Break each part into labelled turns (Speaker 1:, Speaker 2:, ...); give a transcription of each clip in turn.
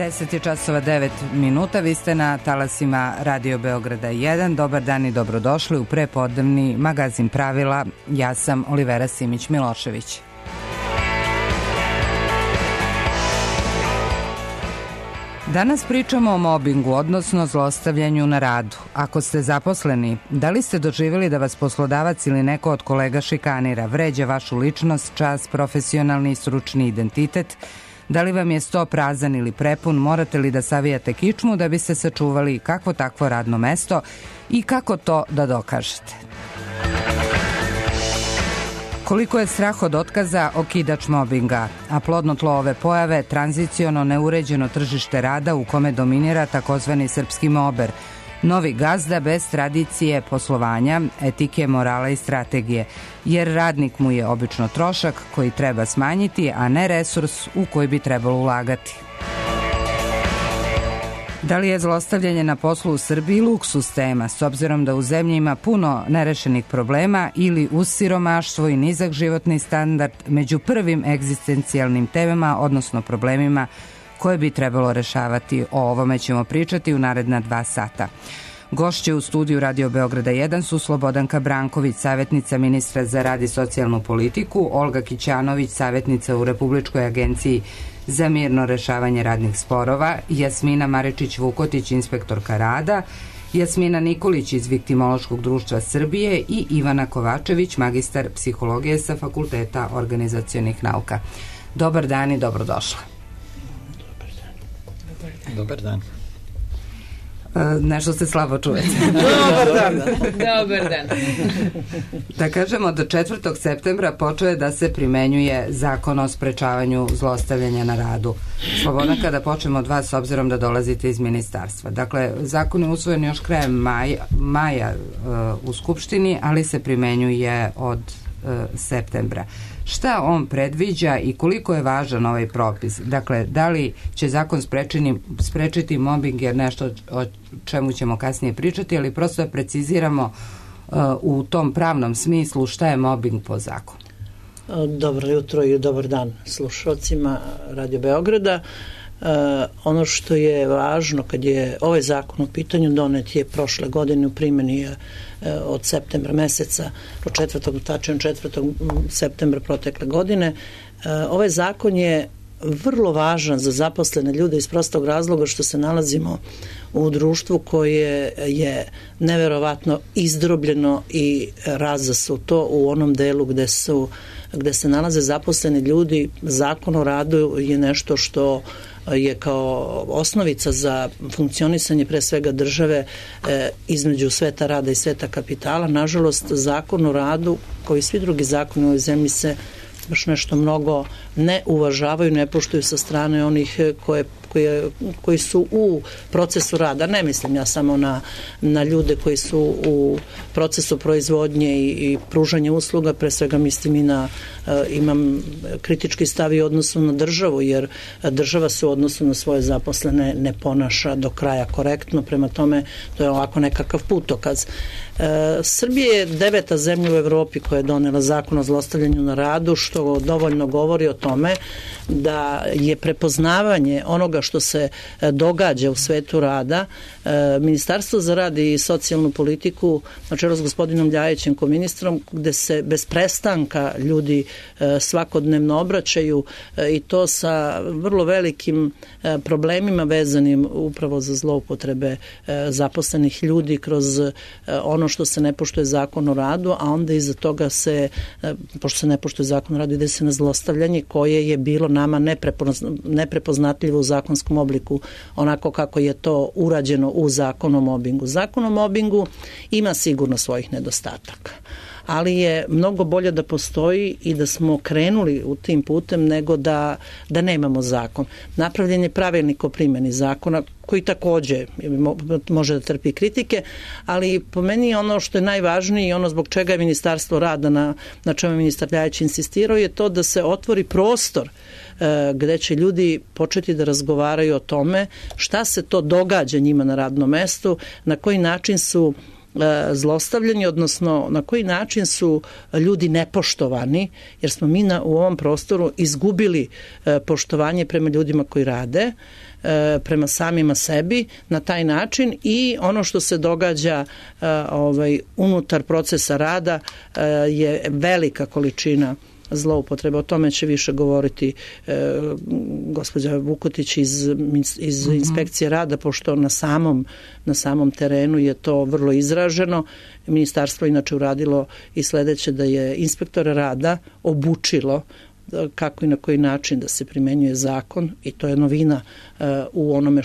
Speaker 1: 10 je časova 9 minuta, vi ste na talasima Radio Beograda 1. Dobar dan i dobrodošli u prepodnevni magazin Pravila. Ja sam Olivera Simić-Milošević. Danas pričamo o mobingu, odnosno zlostavljanju na radu. Ako ste zaposleni, da li ste doživjeli da vas poslodavac ili neko od kolega šikanira, vređa vašu ličnost, čast, profesionalni i stručni identitet? Da li vam je sto prazan ili prepun, morate li da savijate kičmu da biste sačuvali kakvo takvo radno mesto i kako to da dokažete? Koliko je strah od otkaza okidač mobinga, a plodno tlo ove pojave tranziciono neuređeno tržište rada u kome dominira takozvani srpski mober, novi gazda bez tradicije poslovanja, etike, morala i strategije, jer radnik mu je obično trošak koji treba smanjiti, a ne resurs u koji bi trebalo ulagati. Da li je zlostavljanje na poslu u Srbiji luksuz tema, s obzirom da u zemlji ima puno nerešenih problema, ili uz siromaštvo i nizak životni standard među prvim egzistencijalnim temama, odnosno problemima koje bi trebalo rešavati? O ovome ćemo pričati u naredna 2 sata. Gošće u studiju Radio Beograda 1 su Slobodanka Branković, savjetnica ministra za rad i socijalnu politiku, Olga Kićanović, savjetnica u Republičkoj agenciji za mirno rešavanje radnih sporova, Jasmina Maričić-Vukotić, inspektorka rada, Jasmina Nikolić iz Viktimološkog društva Srbije i Ivana Kovačević, magistar psihologije sa Fakulteta organizacionih nauka. Dobar dan i dobrodošla.
Speaker 2: Dobar dan.
Speaker 1: Nešto se slabo čujete.
Speaker 3: Dobar dan. Dobar dan.
Speaker 1: Da kažemo, do 4. septembra počeo je da se primenjuje Zakon o sprečavanju zlostavljanja na radu. Slobodna, kada počnemo od vas, s obzirom da dolazite iz ministarstva. Dakle, zakon je usvojen još krajem maja u Skupštini, ali se primenjuje od septembra. Šta on predviđa i koliko je važan ovaj propis? Dakle, da li će zakon sprečiti mobbing, jer nešto o čemu ćemo kasnije pričati, ali prosto da preciziramo u tom pravnom smislu šta je mobbing po zakonu.
Speaker 3: Dobro jutro i dobar dan slušalcima Radio Beograda. Ono što je važno kad je ovaj zakon u pitanju, donet je prošle godine, u primjeni od septembra meseca, od 4. septembra protekle godine. Ovaj zakon je vrlo važan za zaposlene ljude iz prostog razloga što se nalazimo u društvu koje je neverovatno izdrobljeno i razasuto u onom delu gde se nalaze zaposleni ljudi. Zakon o radu je nešto što je kao osnovica za funkcionisanje pre svega države između sveta rada i sveta kapitala. Nažalost, zakon o radu, kao i svi drugi zakoni u ovoj zemlji, se baš nešto mnogo ne uvažavaju, ne poštuju sa strane onih koji su u procesu rada. Ne mislim ja samo na ljude koji su u procesu proizvodnje i pružanja usluga, pre svega mislim i imam kritički stav i odnosu na državu, jer država se u odnosu na svoje zaposlene ne ponaša do kraja korektno, prema tome to je ovako nekakav putokaz. Srbija je 9. zemlja u Evropi koja je donela zakon o zlostavljanju na radu, što dovoljno govori o tome da je prepoznavanje onoga što se događa u svetu rada. Ministarstvo za rad i socijalnu politiku na čelu s gospodinom Ljajićem kao ministrom, gde se bez prestanka ljudi svakodnevno obraćaju, i to sa vrlo velikim problemima vezanim upravo za zloupotrebe zaposlenih ljudi kroz ono što se ne poštuje zakon o radu, a onda iza toga pošto se ne poštuje zakon o radu, ide se na zlostavljanje koje je bilo nama neprepoznatljivo u zakonskom obliku, onako kako je to urađeno u zakonu o mobingu. Zakon o mobingu ima sigurno svojih nedostataka, ali je mnogo bolje da postoji i da smo krenuli u tim putem nego da nemamo zakon. Napravljen je pravilnik o primjeni zakona koji takođe može da trpi kritike, ali po meni ono što je najvažnije i ono zbog čega je Ministarstvo rada na čemu je ministar Ljajić insistirao je to da se otvori prostor gde će ljudi početi da razgovaraju o tome šta se to događa njima na radnom mestu, na koji način su zlostavljani, odnosno na koji način su ljudi nepoštovani, jer smo mi u ovom prostoru izgubili poštovanje prema ljudima koji rade. prema samima sebi na taj način i ono što se događa unutar procesa rada je velika količina zloupotreba. O tome će više govoriti gospođa Vukotić iz inspekcije rada, pošto na samom terenu je to vrlo izraženo. Ministarstvo inače uradilo i sledeće, da je inspektore rada obučilo kako i na koji način da se primenjuje zakon i to je novina u onome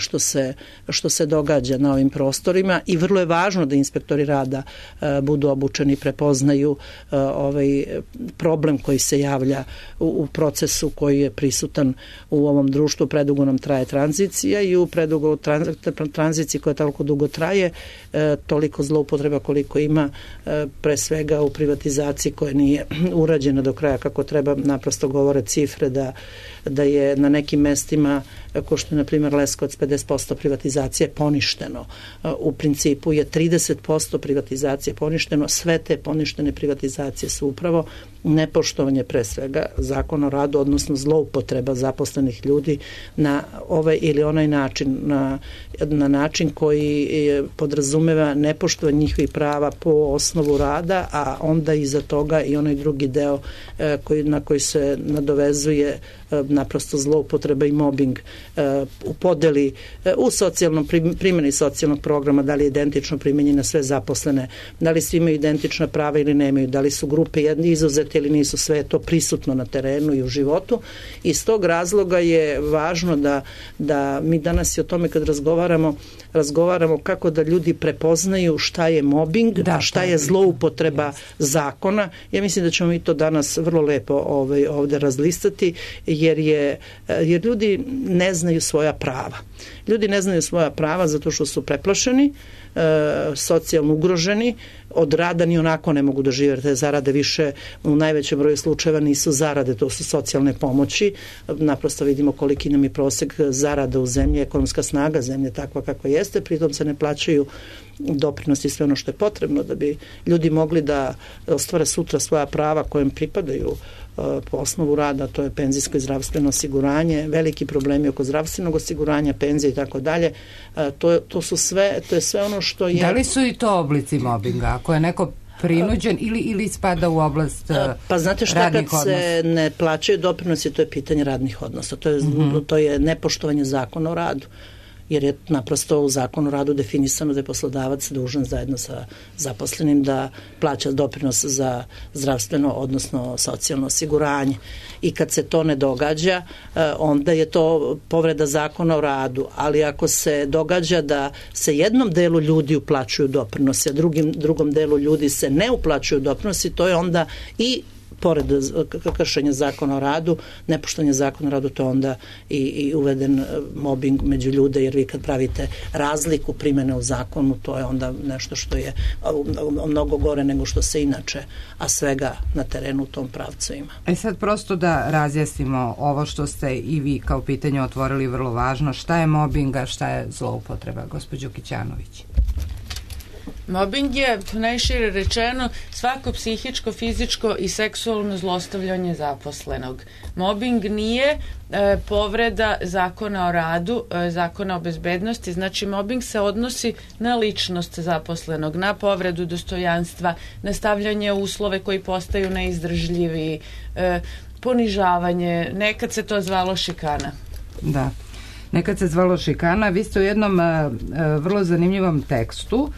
Speaker 3: što se događa na ovim prostorima i vrlo je važno da inspektori rada budu obučeni, prepoznaju ovaj problem koji se javlja u procesu koji je prisutan u ovom društvu. Predugo nam traje tranzicija i u predugo tranziciji koja toliko dugo traje, toliko zloupotreba koliko ima, pre svega u privatizaciji koja nije urađena do kraja kako treba. Naprosto govore cifre da je na nekim mestima, kao što je na primjer Leskovac, 50% privatizacije poništeno. U principu je 30% privatizacije poništeno. Sve te poništene privatizacije su upravo nepoštovanje pre svega zakona o radu, odnosno zloupotreba zaposlenih ljudi na ovaj ili onaj način, na način koji podrazumeva nepoštovanje njihovih prava po osnovu rada, a onda iza toga i onaj drugi deo na koji se nadovezuje naprosto zloupotreba i mobbing u podeli, u primjeni socijalnog programa, da li je identično primenjeno na sve zaposlene, da li svi imaju identična prava ili nemaju, da li su grupe jedni izuzete ili nisu, sve je to prisutno na terenu i u životu. Iz tog razloga je važno da mi danas i o tome kad razgovaramo kako da ljudi prepoznaju šta je mobbing, a šta je zloupotreba zakona. Ja mislim da ćemo mi to danas vrlo lepo ovde razlistati, jer ljudi ne znaju svoja prava. Ljudi ne znaju svoja prava zato što su preplašeni, socijalno ugroženi, od rada ni onako ne mogu da žive, jer te zarade više u najvećem broju slučajeva nisu zarade, to su socijalne pomoći. Naprosto vidimo koliki nam je prosek zarada u zemlji, ekonomska snaga zemlje takva kakva jeste, pritom se ne plaćaju doprinosi i sve ono što je potrebno da bi ljudi mogli da ostvare sutra svoja prava kojem pripadaju po osnovu rada, to je penzijsko i zdravstveno osiguranje, veliki problemi oko zdravstvenog osiguranja, penzije i tako dalje. To je sve ono što je...
Speaker 1: Da li su i to oblici mobinga? Ako je neko prinuđen ili spada u oblast radnih odnosa?
Speaker 3: Pa znate šta, kad se ne plaćaju doprinosi, to je pitanje radnih odnosa. To je nepoštovanje zakona o radu, jer je naprosto u zakonu o radu definisano da je poslodavac dužan zajedno sa zaposlenim da plaća doprinos za zdravstveno, odnosno socijalno osiguranje. I kad se to ne događa, onda je to povreda zakona o radu, ali ako se događa da se jednom delu ljudi uplaćuju doprinosi, a drugom delu ljudi se ne uplaćuju doprinosi, to je onda i pored kršenja zakona o radu, nepoštovanje zakona o radu, to je onda i uveden mobbing među ljude, jer vi kad pravite razliku primjene u zakonu, to je onda nešto što je mnogo gore nego što se inače, a svega na terenu u tom pravcu ima.
Speaker 1: Sad prosto da razjasnimo ovo što ste i vi kao pitanje otvorili vrlo važno, šta je mobbing, a šta je zloupotreba, gospođo Kićanović?
Speaker 2: Mobbing je, najšire rečeno, svako psihičko, fizičko i seksualno zlostavljanje zaposlenog. Mobbing nije povreda zakona o radu, zakona o bezbednosti, znači mobbing se odnosi na ličnost zaposlenog, na povredu dostojanstva, na stavljanje uslove koji postaju neizdržljivi, ponižavanje, nekad se to zvalo šikana.
Speaker 1: Da, nekad se zvalo šikana. Vi ste u jednom vrlo zanimljivom tekstu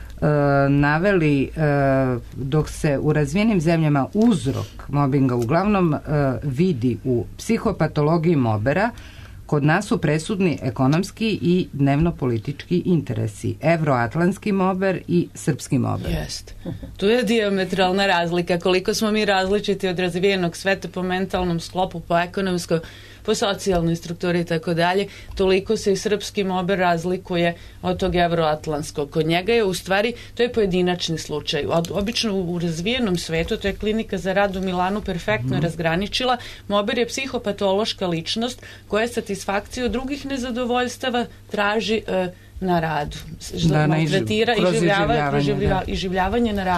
Speaker 1: naveli dok se u razvijenim zemljama uzrok mobinga uglavnom vidi u psihopatologiji mobera, kod nas su presudni ekonomski i dnevno-politički interesi. Evroatlantski mober i srpski mober.
Speaker 2: Jeste. Tu je diametralna razlika. Koliko smo mi različiti od razvijenog sveta po mentalnom sklopu, po ekonomskom, po socijalnoj strukturi i tako dalje, toliko se i srpski mober razlikuje od tog evroatlantskog. Kod njega je u stvari, to je pojedinačni slučaj. Obično u razvijenom svetu, to je klinika za rad u Milanu perfektno razgraničila, mober je psihopatološka ličnost koja satisfakciju drugih nezadovoljstava traži na radu. Maltretira i iživljavanje na radu.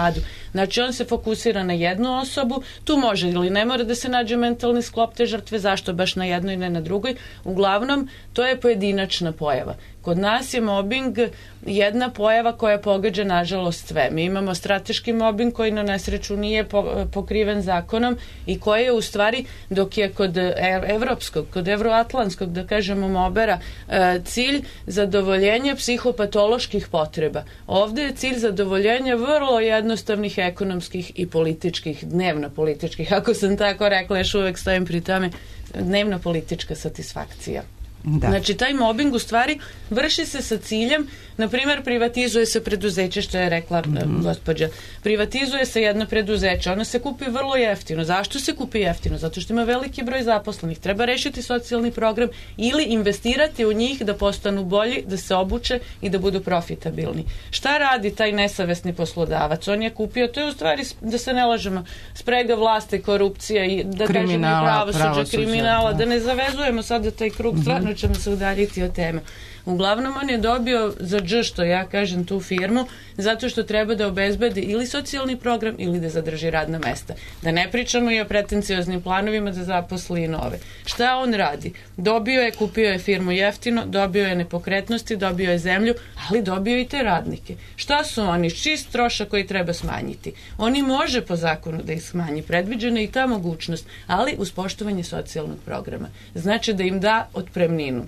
Speaker 2: Znači on se fokusira na jednu osobu, tu može ili ne mora da se nađe mentalni sklop te žrtve, zašto baš na jednoj i ne na drugoj. Uglavnom, to je pojedinačna pojava. Kod nas je mobbing jedna pojava koja pogađa nažalost sve. Mi imamo strateški mobbing koji na nesreću nije pokriven zakonom i koji je u stvari, dok je kod evropskog, kod evroatlantskog, da kažemo, mobera, cilj zadovoljenje psihopatoloških potreba. Ovde je cilj zadovoljenja vrlo jednostavnih ekonomskih i političkih, dnevno političkih, ako sam tako rekla, još uvek stojim pri tome, dnevno politička satisfakcija. Da. Znači, taj mobbing u stvari vrši se sa ciljem, na primjer, privatizuje se preduzeće, što je rekla gospođa. Privatizuje se jedno preduzeće, ono se kupi vrlo jeftino. Zašto se kupi jeftino? Zato što ima veliki broj zaposlenih. Treba rešiti socijalni program ili investirati u njih da postanu bolji, da se obuče i da budu profitabilni. Šta radi taj nesavesni poslodavac? On je kupio, to je u stvari, da se ne lažemo, sprega vlasti, korupcija i da kažemo i pravosuđa, kriminala, da ne zavezujemo sada taj krug, stvarno ćemo se udaljiti od teme. Uglavnom on je dobio za dž, što ja kažem, tu firmu, zato što treba da obezbedi ili socijalni program ili da zadrži radna mesta. Da ne pričamo i o pretencioznim planovima da zaposli i nove. Šta on radi? Dobio je, kupio je firmu jeftino, dobio je nepokretnosti, dobio je zemlju, ali dobio i te radnike. Šta su oni? Čist trošak koji treba smanjiti. Oni može po zakonu da ih smanji, predviđena i ta mogućnost, ali uz poštovanje socijalnog programa. Znači da im da otpremninu.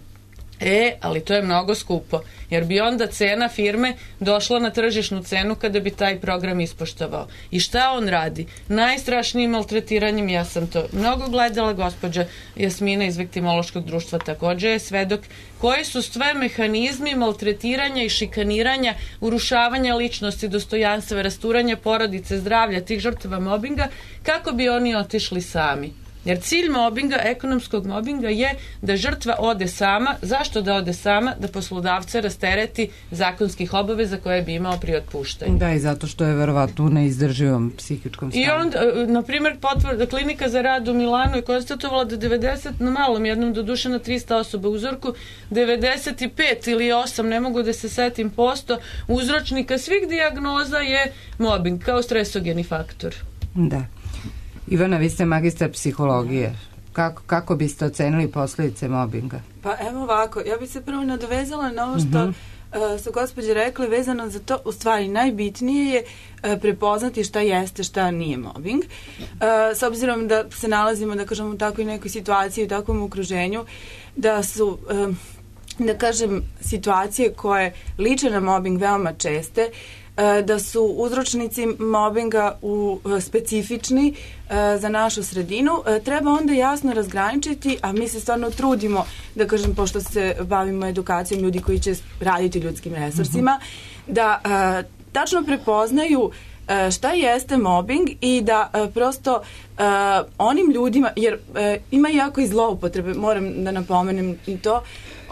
Speaker 2: Ali to je mnogo skupo, jer bi onda cena firme došla na tržišnu cenu kada bi taj program ispoštovao. I šta on radi? Najstrašnijim maltretiranjem, ja sam to mnogo gledala, gospođa Jasmina iz Viktimološkog društva takođe je svedok, koji su sve mehanizmi maltretiranja i šikaniranja, urušavanja ličnosti, dostojanstva, rasturanja porodice, zdravlja tih žrtava mobinga, kako bi oni otišli sami. Jer cilj mobinga, ekonomskog mobinga, je da žrtva ode sama. Zašto da ode sama? Da poslodavce rastereti zakonskih obaveza koje bi imao pri otpuštanju.
Speaker 1: Da, i zato što je verovatno u neizdrživom psihičkom stanju.
Speaker 2: I onda, na primjer, klinika za rad u Milanu je konstatovala da 90, na malom jednom doduše na 300 osoba uzorku, 95 ili 8, ne mogu da se setim posto, uzročnika svih dijagnoza je mobing kao stresogeni faktor.
Speaker 1: Da. Ivana, vi ste magistar psihologije. Kako biste ocenili posljedice mobinga?
Speaker 4: Pa evo ovako, ja bih se prvo nadovezala na ovo što su gospođe rekli vezano za to, u stvari najbitnije je prepoznati šta jeste, šta nije mobbing. S obzirom da se nalazimo, da kažem, u takvoj nekoj situaciji, u takvom okruženju, da su, da kažem, situacije koje liče na mobbing veoma česte, da su uzročnici mobinga specifični za našu sredinu, treba onda jasno razgraničiti, a mi se stvarno trudimo, da kažem, pošto se bavimo edukacijom ljudi koji će raditi ljudskim resursima, da tačno prepoznaju šta jeste mobbing i da prosto onim ljudima, jer ima jako i zloupotrebe, moram da napomenem i to,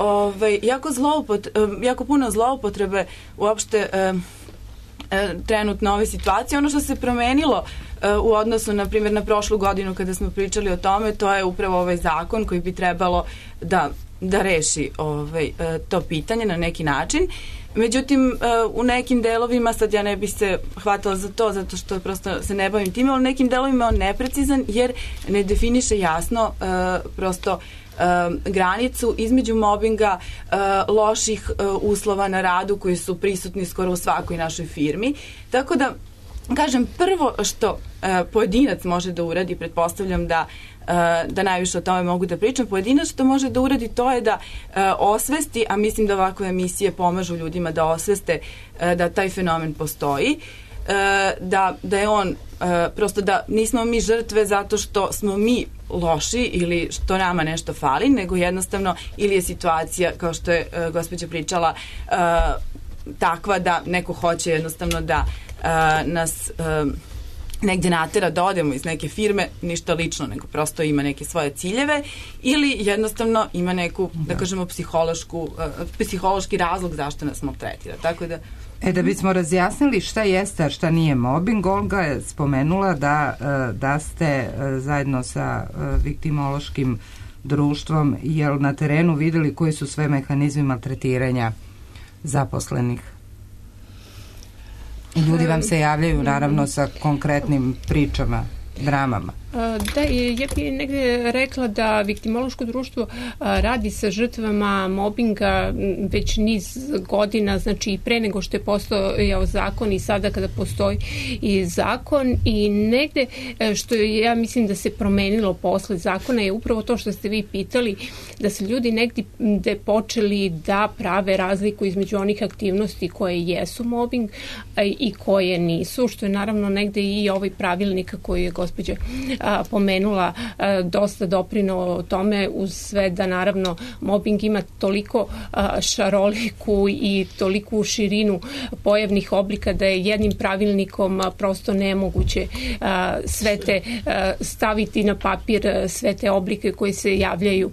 Speaker 4: jako puno zloupotrebe uopšte trenutno ove situacije. Ono što se promenilo u odnosu, na primjer, na prošlu godinu kada smo pričali o tome, to je upravo ovaj zakon koji bi trebalo da reši to pitanje na neki način. Međutim, u nekim delovima, sad ja ne bih se hvatala za to, zato što prosto se ne bavim time, ali u nekim delovima on neprecizan jer ne definiše jasno prosto granicu između mobinga, loših uslova na radu koji su prisutni skoro u svakoj našoj firmi. Tako da, kažem, prvo što pojedinac može da uradi, pretpostavljam da najviše o tome mogu da pričam, pojedinac što može da uradi to je da osvesti, a mislim da ovakve emisije pomažu ljudima da osveste da taj fenomen postoji, da je on prosto da nismo mi žrtve zato što smo mi loši ili što nama nešto fali, nego jednostavno ili je situacija, kao što je gospođa pričala, takva da neko hoće jednostavno da nas negdje natera da odemo iz neke firme, ništa lično, nego prosto ima neke svoje ciljeve ili jednostavno ima neku, da kažemo, psihološki razlog zašto nas maltretira. Tako da
Speaker 1: da bismo razjasnili šta jeste, a šta nije mobbing, Olga je spomenula da ste zajedno sa Viktimološkim društvom na terenu videli koji su sve mehanizmi maltretiranja zaposlenih. I ljudi vam se javljaju naravno sa konkretnim pričama, dramama.
Speaker 5: Da, ja bih negde rekla da viktimološko društvo radi sa žrtvama mobinga već niz godina, znači i pre nego što je postojao zakon i sada kada postoji i zakon, i negde što ja mislim da se promenilo posle zakona je upravo to što ste vi pitali, da se ljudi negde počeli da prave razliku između onih aktivnosti koje jesu mobing i koje nisu, što je naravno negde i ovaj pravilnik koji je gospođa pomenula dosta doprineo tome, uz sve da naravno mobbing ima toliko šaroliku i toliku širinu pojavnih oblika da je jednim pravilnikom prosto nemoguće sve te staviti na papir, sve te oblike koji se javljaju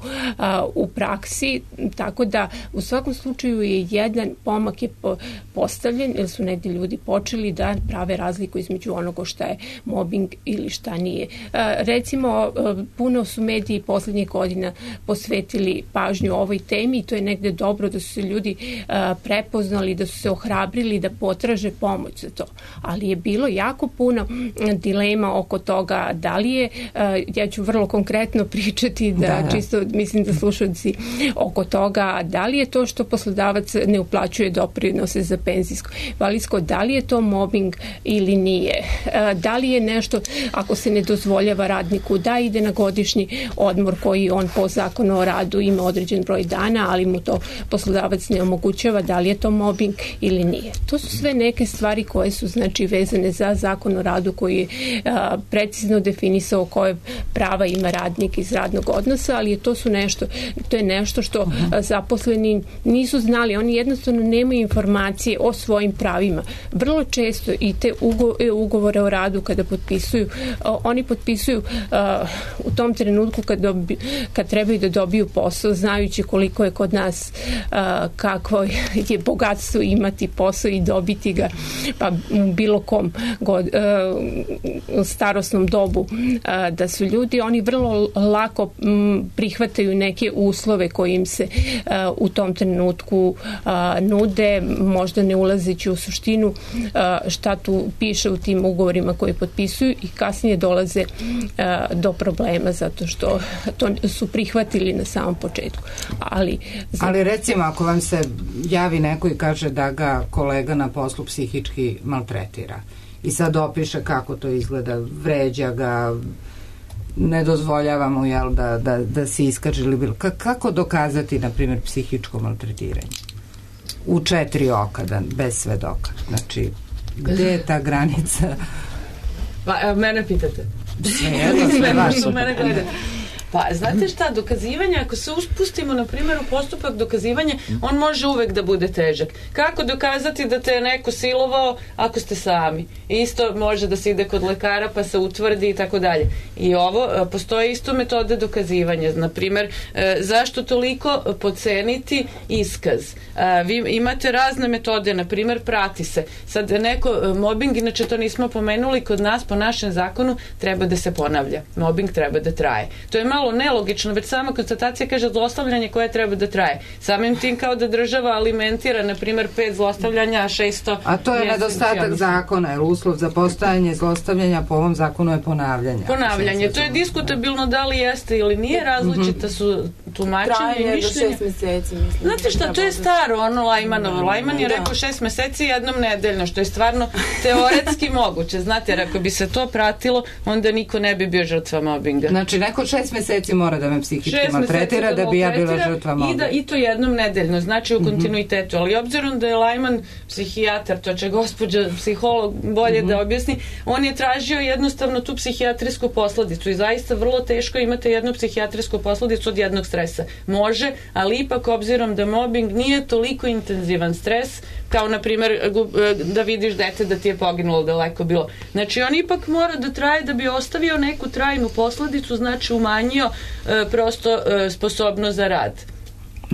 Speaker 5: u praksi, tako da u svakom slučaju je jedan pomak je postavljen, jer su negdje ljudi počeli da prave razliku između onoga šta je mobbing ili šta nije. Recimo, puno su mediji poslednjih godina posvetili pažnju ovoj temi i to je negde dobro da su se ljudi prepoznali, da su se ohrabrili da potraže pomoć za to. Ali je bilo jako puno dilema oko toga da li je, ja ću vrlo konkretno pričati da čisto mislim da slušalci oko toga, da li je to što poslodavac ne uplaćuje doprinose za penzijsko invalidsko, da li je to mobbing ili nije, da li je nešto ako se ne dozvoljava radniku da ide na godišnji odmor koji on po zakonu o radu ima određen broj dana, ali mu to poslodavac ne omogućava, da li je to mobbing ili nije. To su sve neke stvari koje su znači vezane za zakon o radu koji je precizno definisao koje prava ima radnik iz radnog odnosa, ali to je nešto što zaposleni nisu znali, oni jednostavno nemaju informacije o svojim pravima. Vrlo često i te ugovore o radu kada potpisuju, oni potpisuju u tom trenutku kad trebaju da dobiju posao, znajući koliko je kod nas kakvo je bogatstvo imati posao i dobiti ga pa u bilo kom starosnom dobu, da su ljudi, oni vrlo lako prihvataju neke uslove koji im se u tom trenutku nude, možda ne ulazeći u suštinu šta tu piše u tim ugovorima koji potpisuju, i kasnije dolaze do problema zato što to su prihvatili na samom početku. Ali
Speaker 1: recimo ako vam se javi neko i kaže da ga kolega na poslu psihički maltretira i sad opiše kako to izgleda, vređa ga, ne dozvoljava mu da se iskaže ili bilo. Kako dokazati, na primjer, psihičko maltretiranje? U 4 oka, bez svedoka. Znači, gde je ta granica?
Speaker 2: Mene pitate.
Speaker 1: Sve vaše.
Speaker 2: Pa, znate šta, dokazivanje, ako se uspustimo, na primjer, u postupak dokazivanja, on može uvek da bude težak. Kako dokazati da te je neko silovao ako ste sami? Isto može da se ide kod lekara pa se utvrdi i tako dalje. I ovo, postoje isto metode dokazivanja. Na primjer, zašto toliko podceniti iskaz? Vi imate razne metode, na primjer, prati se. Sad neko, mobbing, inače to nismo pomenuli, kod nas po našem zakonu treba da se ponavlja. Mobbing treba da traje. To je malo nelogično, već sama konstatacija kaže zlostavljanje koje treba da traje. Samim tim kao da država alimentira, na primjer, 5 zlostavljanja, a 600...
Speaker 1: A to je nedostatak zakona, jer uslov za postojanje zlostavljanja po ovom zakonu je ponavljanje.
Speaker 2: Ponavljanje. To je diskutabilno da li jeste ili nije, različita su tumačenja i mišljenja.
Speaker 4: Traje do 6 meseci, mislim.
Speaker 2: Znate šta, to je staro, ono Lajmanovo. Lajman je rekao 6 meseci jednom nedeljno, što je stvarno teoretski moguće. Znate, jer ako bi se to pratilo, onda niko ne bi bio žrtva mobinga.
Speaker 1: Znači, neko 6 meseci mora da me psihički maltretira da bi ja bila žrtva mobinga.
Speaker 2: I to jednom nedeljno, znači u kontinuitetu. Ali obzirom da je Lajman psihijatar, to će gospođa psiholog bolje da objasni, on je tražio jednostavno tu psihijatrijsku posledicu i zaista vrlo teško imate jednu psihijatrijsku posledicu od jednog stresa. Može, ali ipak obzirom da mobbing nije toliko intenzivan stres, kao na primjer da vidiš dete da ti je poginulo, daleko bilo. Znači on ipak mora da traje da bi ostavio neku trajnu posledicu, znači umanjio prosto sposobnost za rad.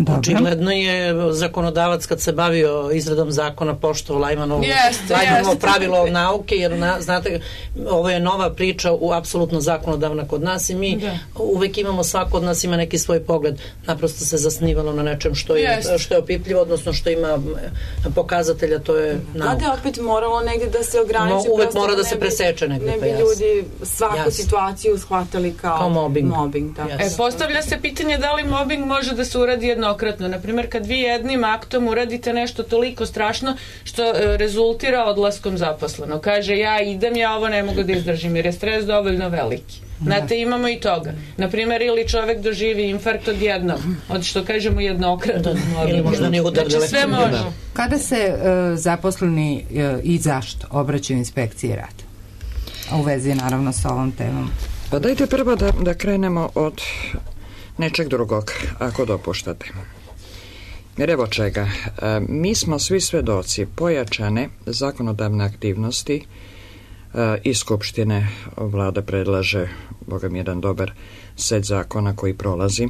Speaker 1: Dobro.
Speaker 3: Očigledno je zakonodavac kad se bavio izradom zakona poštovao Lajmanovo pravilo nauke, jer znate, ovo je nova priča apsolutno zakonodavna kod nas i mi uvek imamo, svako od nas ima neki svoj pogled, naprosto se zasnivalo na nečem što je opipljivo, odnosno što ima pokazatelja, to je nauka.
Speaker 4: Da opet moralo negde da se ograniči,
Speaker 3: uvek mora da se preseče negde,
Speaker 4: ne bi ljudi svaku situaciju shvatali kao mobbing.
Speaker 2: Postavlja se pitanje da li mobbing može da se uradi jednokratno. Naprimjer, kad vi jednim aktom uradite nešto toliko strašno što rezultira odlaskom zaposlenog. Kaže, ja idem, ja ovo ne mogu da izdržim jer je stres dovoljno veliki. Znate, imamo i toga. Naprimjer, ili čovek doživi infarkt od jednog, od što kažemo jednokratno.
Speaker 3: Ili možda ne udar.
Speaker 2: Znači, sve može.
Speaker 1: Kada se zaposleni i zašto obraćaju inspekciji rada? U vezi, naravno, sa ovom temom.
Speaker 6: Pa dajte prvo da krenemo od nečeg drugog, ako dopuštate. Jer evo čega. Mi smo svi svedoci pojačane zakonodavne aktivnosti iz Skupštine. Vlada predlaže, boga mi, jedan dobar set zakona koji prolazi.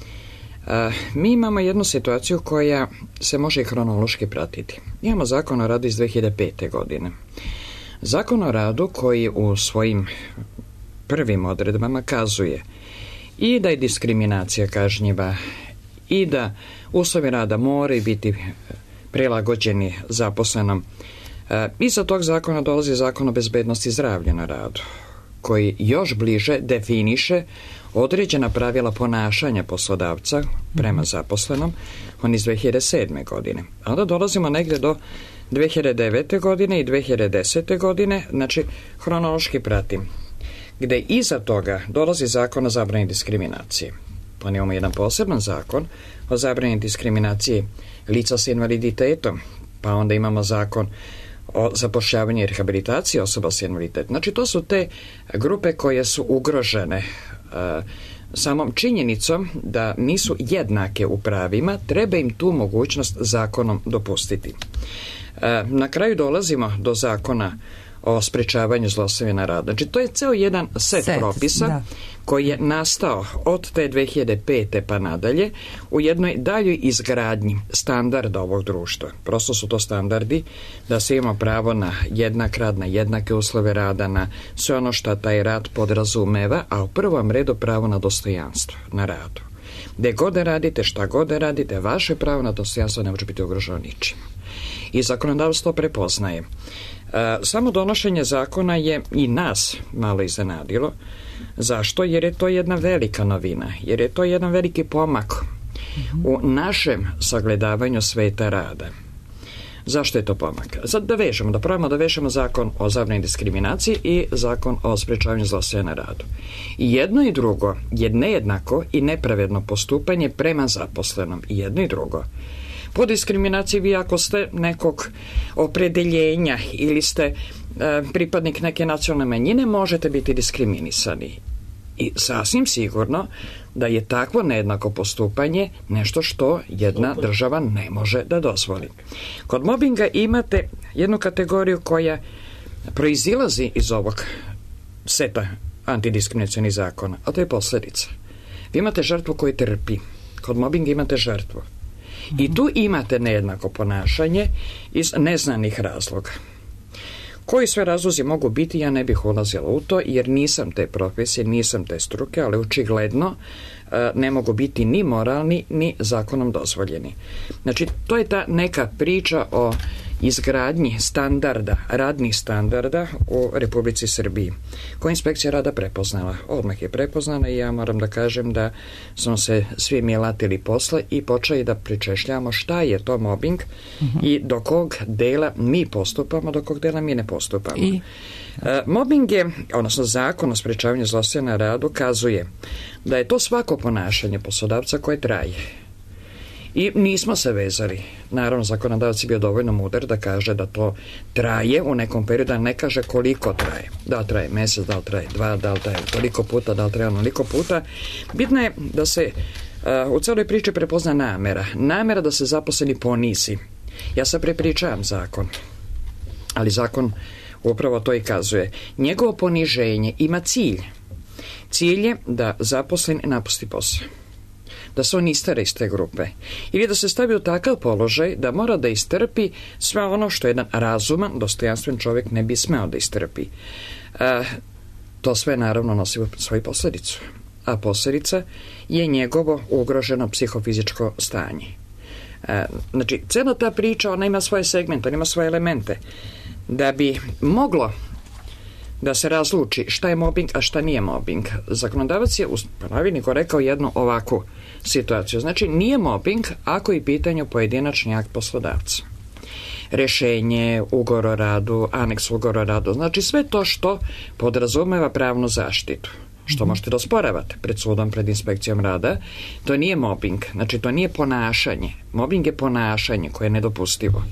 Speaker 6: Mi imamo jednu situaciju koja se može i hronološki pratiti. Imamo zakon o radu iz 2005. godine. Zakon o radu koji u svojim prvim odredbama kazuje i da je diskriminacija kažnjiva i da uslovi rada moraju biti prilagođeni zaposlenom. Iza tog zakona dolazi zakon o bezbednosti zdravlja na radu, koji još bliže definiše određena pravila ponašanja poslodavca prema zaposlenom, on iz 2007. godine. A onda dolazimo negde do 2009. godine i 2010. godine, znači hronološki pratim, gde iza toga dolazi zakon o zabrani diskriminacije. Pa imamo jedan poseban zakon o zabrani diskriminacije lica s invaliditetom, pa onda imamo zakon o zapošljavanju i rehabilitaciji osoba s invaliditetom. Znači, to su te grupe koje su ugrožene samom činjenicom da nisu jednake u pravima, treba im tu mogućnost zakonom dopustiti. Na kraju dolazimo do zakona o sprečavanju zlostavljanja na radu. Znači, to je ceo jedan set propisa koji je nastao od te 2005. pa nadalje u jednoj daljoj izgradnji standarda ovog društva. Prosto su to standardi da se ima pravo na jednak rad, na jednake uslove rada, na sve ono što taj rad podrazumeva, a u prvom redu pravo na dostojanstvo na radu. Gde god da radite, šta god da radite, vaše pravo na dostojanstvo ne može biti ugroženo ničim. I zakonodavstvo prepoznaje. Samo donošenje zakona je i nas malo iznenadilo. Zašto? Jer je to jedna velika novina, jer je to jedan veliki pomak u našem sagledavanju sveta rada. Zašto je to pomak? Sad da probamo da vežemo zakon o zabrani diskriminaciji i zakon o sprečavanju zlostavljanja na radu. I jedno i drugo je nejednako i nepravedno postupanje prema zaposlenom. I jedno i drugo. Po diskriminaciji vi ako ste nekog opredeljenja ili ste pripadnik neke nacionalne manjine, možete biti diskriminisani. I sasvim sigurno da je takvo nejednako postupanje nešto što jedna država ne može da dozvoli. Kod mobinga imate jednu kategoriju koja proizilazi iz ovog seta antidiskriminacionih zakona, a to je posledica. Vi imate žrtvu koju trpi. Kod mobinga imate žrtvu. I tu imate nejednako ponašanje iz neznanih razloga. Koji sve razlozi mogu biti, ja ne bih ulazila u to, jer nisam te profesije, nisam te struke, ali očigledno ne mogu biti ni moralni, ni zakonom dozvoljeni. Znači, to je ta neka priča o izgradnji standarda, radnih standarda u Republici Srbiji, koja inspekcija rada prepoznala. Odmah je prepoznana i ja moram da kažem da smo se svi mi latili posle i počeli da pričešljamo šta je to mobbing i do kog dela mi postupamo, do kog dela mi ne postupamo. Mobbing je, odnosno zakon o sprečavanju zlostavljanja na radu kazuje da je to svako ponašanje poslodavca koje traje. I nismo se vezali. Naravno, zakonodavac je bio dovoljno mudar da kaže da to traje u nekom periodu, a ne kaže koliko traje. Da li traje mesec, da li traje 2, da li traje toliko puta, da li traje onoliko puta. Bitno je da se u celoj priči prepozna namera. Namera da se zaposleni ponizi. Ja sad prepričavam zakon, ali zakon upravo to i kazuje. Njegovo poniženje ima cilj. Cilj je da zaposlen napusti posao. da se on istera iz te grupe. Ili da se stavi u takav položaj da mora da istrpi sve ono što jedan razuman, dostojanstven čovjek ne bi smeo da istrpi. To sve naravno nosi svoju posledicu. A posljedica je njegovo ugroženo psihofizičko stanje. Znači, cijela ta priča, ona ima svoje segmente, ona ima svoje elemente. Da bi moglo da se razluči šta je mobbing, a šta nije mobbing, zakonodavac je u pravilniku rekao jednu ovakvu situaciju. Znači, nije mobbing ako je pitanju pojedinačni akt poslodavca. Rješenje, ugovor o radu, aneks ugovora o radu, znači sve to što podrazumeva pravnu zaštitu, što možete da osporavate pred sudom, pred inspekcijom rada, to nije mobbing, znači to nije ponašanje. Mobbing je ponašanje koje je nedopustivo.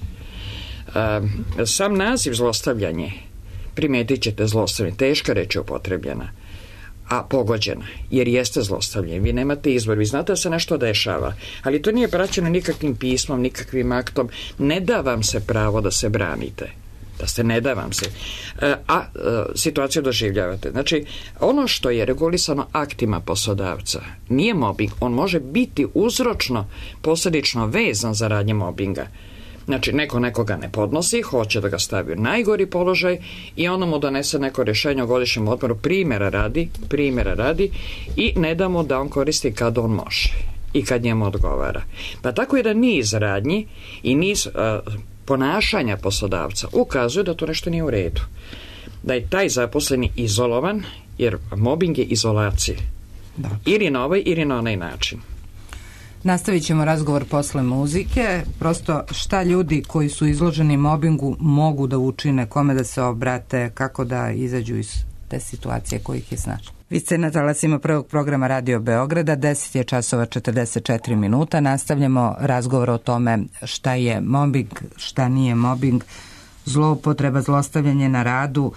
Speaker 6: Sam naziv zlostavljanje, primetit ćete zlostavljanje, teška reč je upotrebljena, a pogođena, jer jeste zlostavljanje. Vi nemate izbor, vi znate da se nešto dešava, ali to nije praćeno nikakvim pismom, nikakvim aktom, ne da vam se pravo da se branite. Ne da vam se. A situaciju doživljavate. Znači, ono što je regulisano aktima poslodavca nije mobbing, on može biti uzročno, posljedično vezan za radnje mobbinga. Znači, neko nekoga ne podnosi, hoće da ga stavi u najgori položaj i ono mu donese neko rješenje o godišnjem odmoru, primjera radi i ne da mu da on koristi kad on može i kad njemu odgovara. Pa tako je da niz radnji i niz ponašanja poslodavca ukazuje da to nešto nije u redu. Da je taj zaposleni izolovan, jer mobbing je izolacija. Ili na ovaj, ili na onaj način.
Speaker 1: Nastavit ćemo razgovor posle muzike. Prosto šta ljudi koji su izloženi mobbingu mogu da učine, kome da se obrate, kako da izađu iz te situacije kojih je snašla. Vi ste na talasima prvog programa Radio Beograda, 10 je časova 44 minuta. Nastavljamo razgovor o tome šta je mobbing, šta nije mobbing, zloupotreba, zlostavljanje na radu,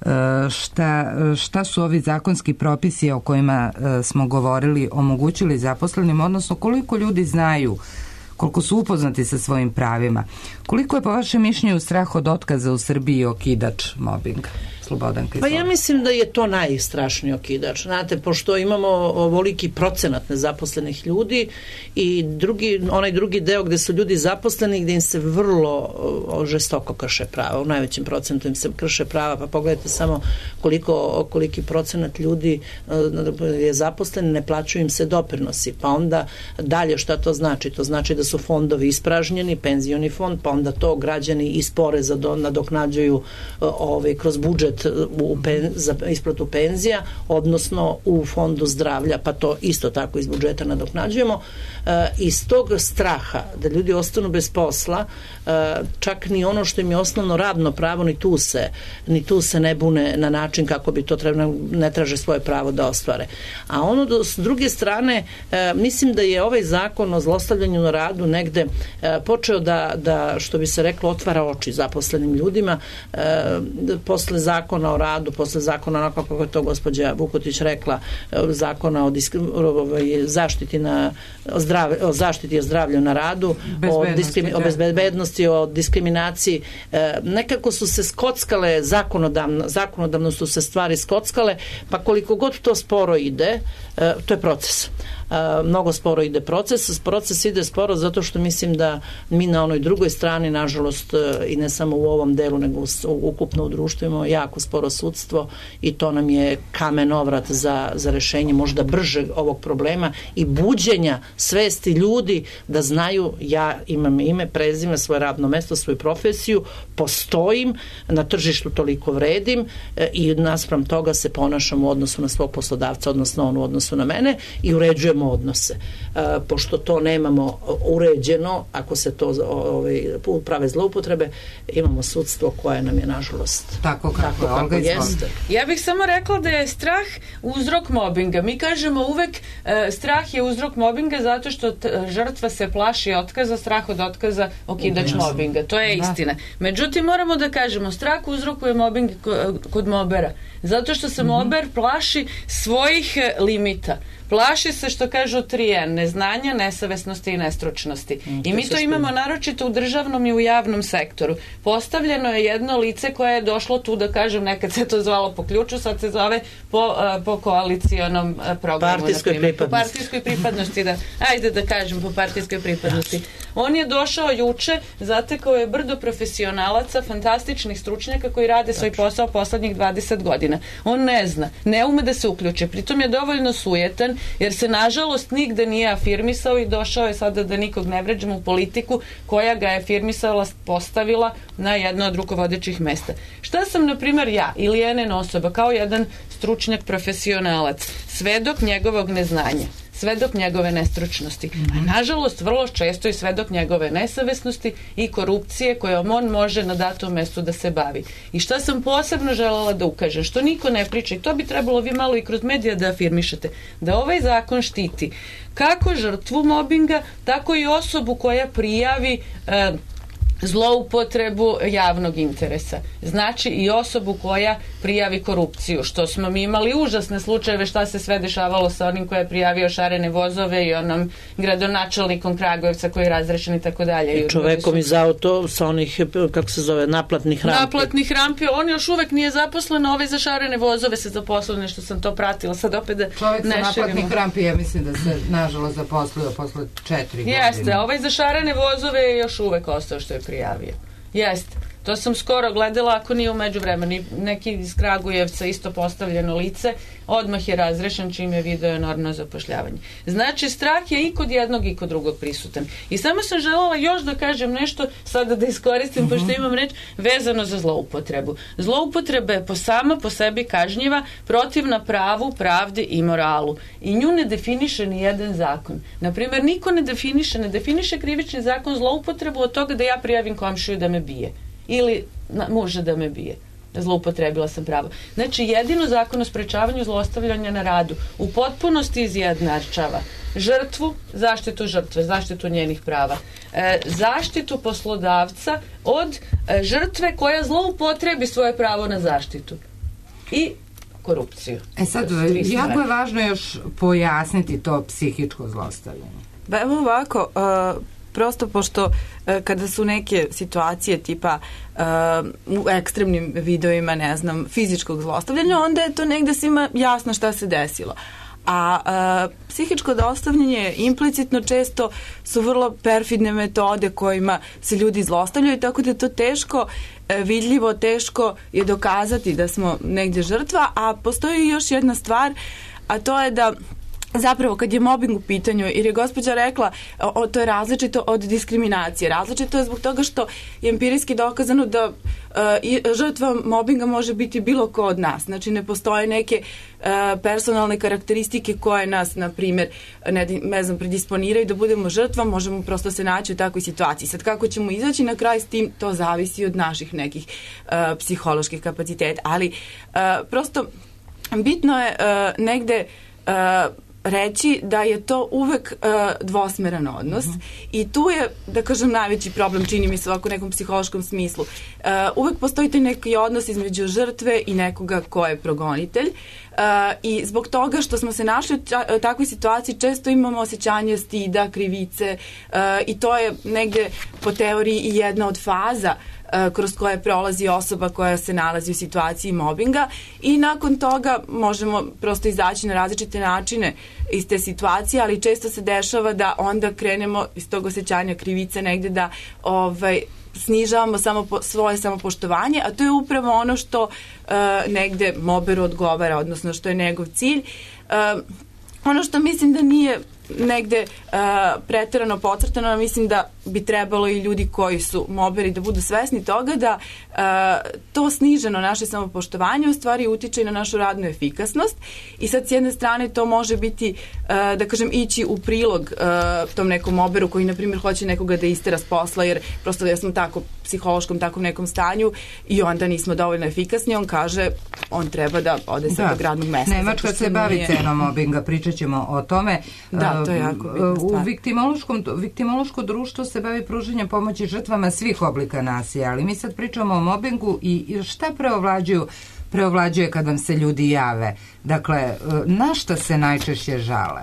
Speaker 1: šta su ovi zakonski propisi o kojima smo govorili omogućili zaposlenim, odnosno koliko ljudi znaju, koliko su upoznati sa svojim pravima. Koliko je po vašem mišljenju strah od otkaza u Srbiji okidač mobbinga? Slobodanka,
Speaker 3: pa ja mislim da je to najstrašniji okidač. Znate, pošto imamo ovoliki procenat nezaposlenih ljudi i onaj drugi deo gde su ljudi zaposleni, gde im se vrlo žestoko krše prava. U najvećem procentu im se krše prava, pa pogledajte samo koliki procenat ljudi je zaposlen, ne plaćaju im se doprinosi. Pa onda dalje šta to znači? To znači da su fondovi ispražnjeni, penzioni fond, pa onda to građani iz poreza nadoknađuju kroz budžet za isplatu penzija, odnosno u fondu zdravlja, pa to isto tako iz budžeta nadoknađujemo. Iz tog straha da ljudi ostanu bez posla, čak ni ono što im je osnovno radno pravo, ni tu se ne bune na način kako bi to trebalo, ne traže svoje pravo da ostvare. A ono s druge strane, mislim da je ovaj zakon o zlostavljanju na radu negde počeo da što bi se reklo, otvara oči zaposlenim ljudima. Posle zakona o radu, posle zakona, onako kako je to gospođa Vukotić rekla, zakona o zaštiti o zdravlju na radu, o bezbednosti, o diskriminaciji. Nekako su se skockale, zakonodavno su se stvari skockale, pa koliko god to sporo ide, to je proces. Mnogo sporo ide proces ide sporo zato što mislim da mi na onoj drugoj strani, nažalost, i ne samo u ovom delu, nego ukupno u društvu imamo jako sporo sudstvo i to nam je kamen ovrat za rešenje možda brže ovog problema i buđenja svesti ljudi da znaju, ja imam ime, prezime, svoje radno mesto, svoju profesiju, postojim, na tržištu toliko vredim i naspram toga se ponašam u odnosu na svog poslodavca, odnosno on u odnosu na mene i uređujemo odnose. Pošto to nemamo uređeno, ako se to prave zloupotrebe, imamo sudstvo koje nam je nažalost
Speaker 1: tako kako jeste.
Speaker 2: Ja bih samo rekla da je strah uzrok mobinga. Mi kažemo uvek strah je uzrok mobinga zato što žrtva se plaši otkaza, strah od otkaza okidač mobinga. To je istina. Međutim, moramo da kažemo, strah uzrokuje mobing kod mobera. Zato što se mober plaši svojih limita. Plaši se, što kažu 3N, neznanja, nesavesnosti i nestručnosti. I mi to imamo naročito u državnom i u javnom sektoru. Postavljeno je jedno lice koje je došlo tu, da kažem, nekad se to zvalo po ključu, sad se zove po koalicijonom programu. Po partijskoj pripadnosti, da. Ajde da kažem, po partijskoj pripadnosti. On je došao juče, zatekao je brdo profesionalaca, fantastičnih stručnjaka koji rade svoj posao poslednjih 20 godina. On ne zna, ne ume da se uključi. Pritom je dovoljno sujetan, jer se nažalost nigde nije afirmisao i došao je sada, da nikog ne vređamo, u politiku koja ga je afirmisala, postavila na jedno od rukovodećih mesta. Šta sam, na primjer, ja ili NN osoba, kao jedan stručnjak profesionalac, svedok njegovog neznanja, svedok njegove nestručnosti, a nažalost vrlo često i svedok njegove nesavesnosti i korupcije kojom on može na datom mestu da se bavi. I šta sam posebno želela da ukažem, što niko ne priča, i to bi trebalo vi malo i kroz medija da afirmišete, da ovaj zakon štiti kako žrtvu mobinga, tako i osobu koja prijavi zloupotrebu javnog interesa. Znači i osobu koja prijavi korupciju, što smo mi imali užasne slučajeve šta se sve dešavalo sa onim koji je prijavio šarene vozove i onom gradonačelnikom Kragujevca koji je razrešen i tako dalje.
Speaker 3: I čovekom iz auto sa onih, kako se zove, naplatnih rampi.
Speaker 2: Naplatnih rampi, on još uvek nije zaposlen, ovaj za šarene vozove se zaposlio, nešto sam to pratila, sad opet da
Speaker 1: čovek sa naplatnih rampi, ja mislim da se nažalost zaposlio posle 4 godine.
Speaker 2: Jeste, ovaj za šarene vozove je još uvek ostao što je prijavio. Jeste. To sam skoro gledala, ako nije u međuvremenu. Neki iz Kragujevca, isto postavljeno lice, odmah je razrešen čim je video enormno zapošljavanje. Znači, strah je i kod jednog i kod drugog prisutan. I samo sam želela još da kažem nešto, sada da iskoristim, pošto imam reč, vezano za zloupotrebu. Zloupotreba je sama po sebi kažnjiva, protivna pravu, pravdi i moralu. I nju ne definiše ni jedan zakon. Naprimjer, niko ne definiše krivični zakon zloupotrebu od toga da ja prijavim komšiju da me bije. Ili muža da me bije. Zloupotrebila sam pravo. Znači, jedino zakon o sprečavanju zlostavljanja na radu u potpunosti izjednačava žrtvu, zaštitu žrtve, zaštitu njenih prava, zaštitu poslodavca od žrtve koja zloupotrebi svoje pravo na zaštitu i korupciju.
Speaker 1: Sad, jako je važno još pojasniti to psihičko zlostavljanje.
Speaker 4: Ba, evo ovako, prosto pošto kada su neke situacije tipa u ekstremnim videoima, ne znam, fizičkog zlostavljanja, onda je to negde svima jasno šta se desilo. A psihičko zlostavljanje implicitno često su vrlo perfidne metode kojima se ljudi zlostavljaju, tako da je to teško vidljivo, teško je dokazati da smo negde žrtva, a postoji još jedna stvar, a to je da zapravo kad je mobbing u pitanju, jer je gospođa rekla to je različito od diskriminacije. Različito je zbog toga što je empirijski dokazano da žrtva mobbinga može biti bilo ko od nas. Znači ne postoje neke personalne karakteristike koje nas, na primjer, ne znam, predisponiraju da budemo žrtva, možemo prosto se naći u takvoj situaciji. Sad kako ćemo izaći na kraj s tim, to zavisi od naših nekih psiholoških kapaciteta. Ali prosto bitno je negde reći da je to uvek dvosmeran odnos i tu je, da kažem, najveći problem, čini mi se ovako u nekom psihološkom smislu. Uvek postoji taj neki odnos između žrtve i nekoga ko je progonitelj i zbog toga što smo se našli u takvoj situaciji često imamo osjećanje stida, krivice i to je negde po teoriji i jedna od faza kroz koje prolazi osoba koja se nalazi u situaciji mobinga i nakon toga možemo prosto izaći na različite načine iz te situacije, ali često se dešava da onda krenemo iz tog osjećanja krivice negde da snižavamo svoje samopoštovanje, a to je upravo ono što negde moberu odgovara, odnosno što je njegov cilj. Ono što mislim da nije negde preterano podcrtano, mislim da bi trebalo i ljudi koji su moberi da budu svesni toga da to sniženo naše samopoštovanje u stvari utiče i na našu radnu efikasnost i sad s jedne strane to može biti, da kažem, ići u prilog tom nekom moberu koji, na primjer, hoće nekoga da istera s posla jer prosto da smo tako psihološkom takvom nekom stanju i onda nismo dovoljno efikasni, on kaže on treba da ode sa tog radnog mesta.
Speaker 1: Nemačka se bavi cenom mobinga, pričat ćemo o tome.
Speaker 4: Da, to je jako bitna stvar.
Speaker 1: U viktimološko društvo se bavi pružanjem pomoći žrtvama svih oblika nasilja, ali mi sad pričamo o mobingu i šta preovlađuju preovlađuje kad vam se ljudi jave? Dakle, na šta se najčešće žale?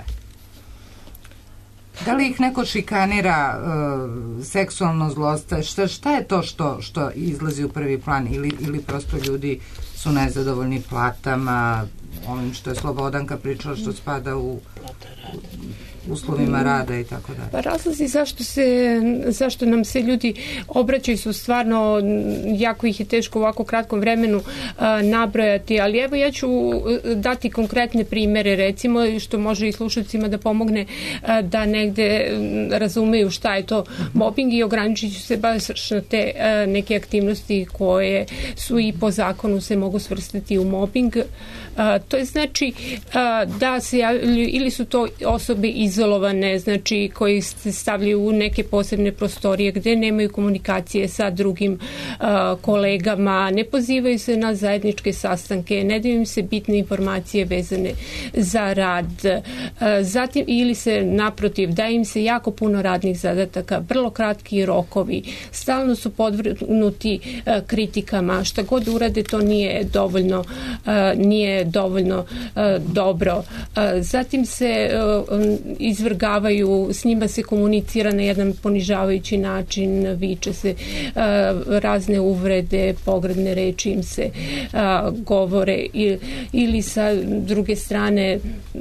Speaker 1: Da li ih neko šikanira, seksualno zlosta? Šta je to što izlazi u prvi plan? Ili prosto ljudi su nezadovoljni platama, ovim što je Slobodanka pričala, što spada u uslovima rada i tako dalje.
Speaker 5: Pa razlozi zašto nam se ljudi obraćaju su stvarno, jako ih je teško u ovako kratkom vremenu nabrojati, ali evo ja ću dati konkretne primere, recimo, što može i slušalcima da pomogne da negde razumeju šta je to mobbing, i ograničit ću se baš na te neke aktivnosti koje su i po zakonu se mogu svrstati u mobbing. To je znači da se javljaju, ili su to osobe izolovane, znači koji se stavljaju u neke posebne prostorije gde nemaju komunikacije sa drugim kolegama, ne pozivaju se na zajedničke sastanke, ne daju im se bitne informacije vezane za rad, zatim ili se naprotiv daje im se jako puno radnih zadataka, vrlo kratki rokovi, stalno su podvrgnuti kritikama, šta god urade to nije dovoljno dobro. Zatim se izvrgavaju, s njima se komunicira na jedan ponižavajući način, viče se razne uvrede, pogrdne reči im se govore, ili sa druge strane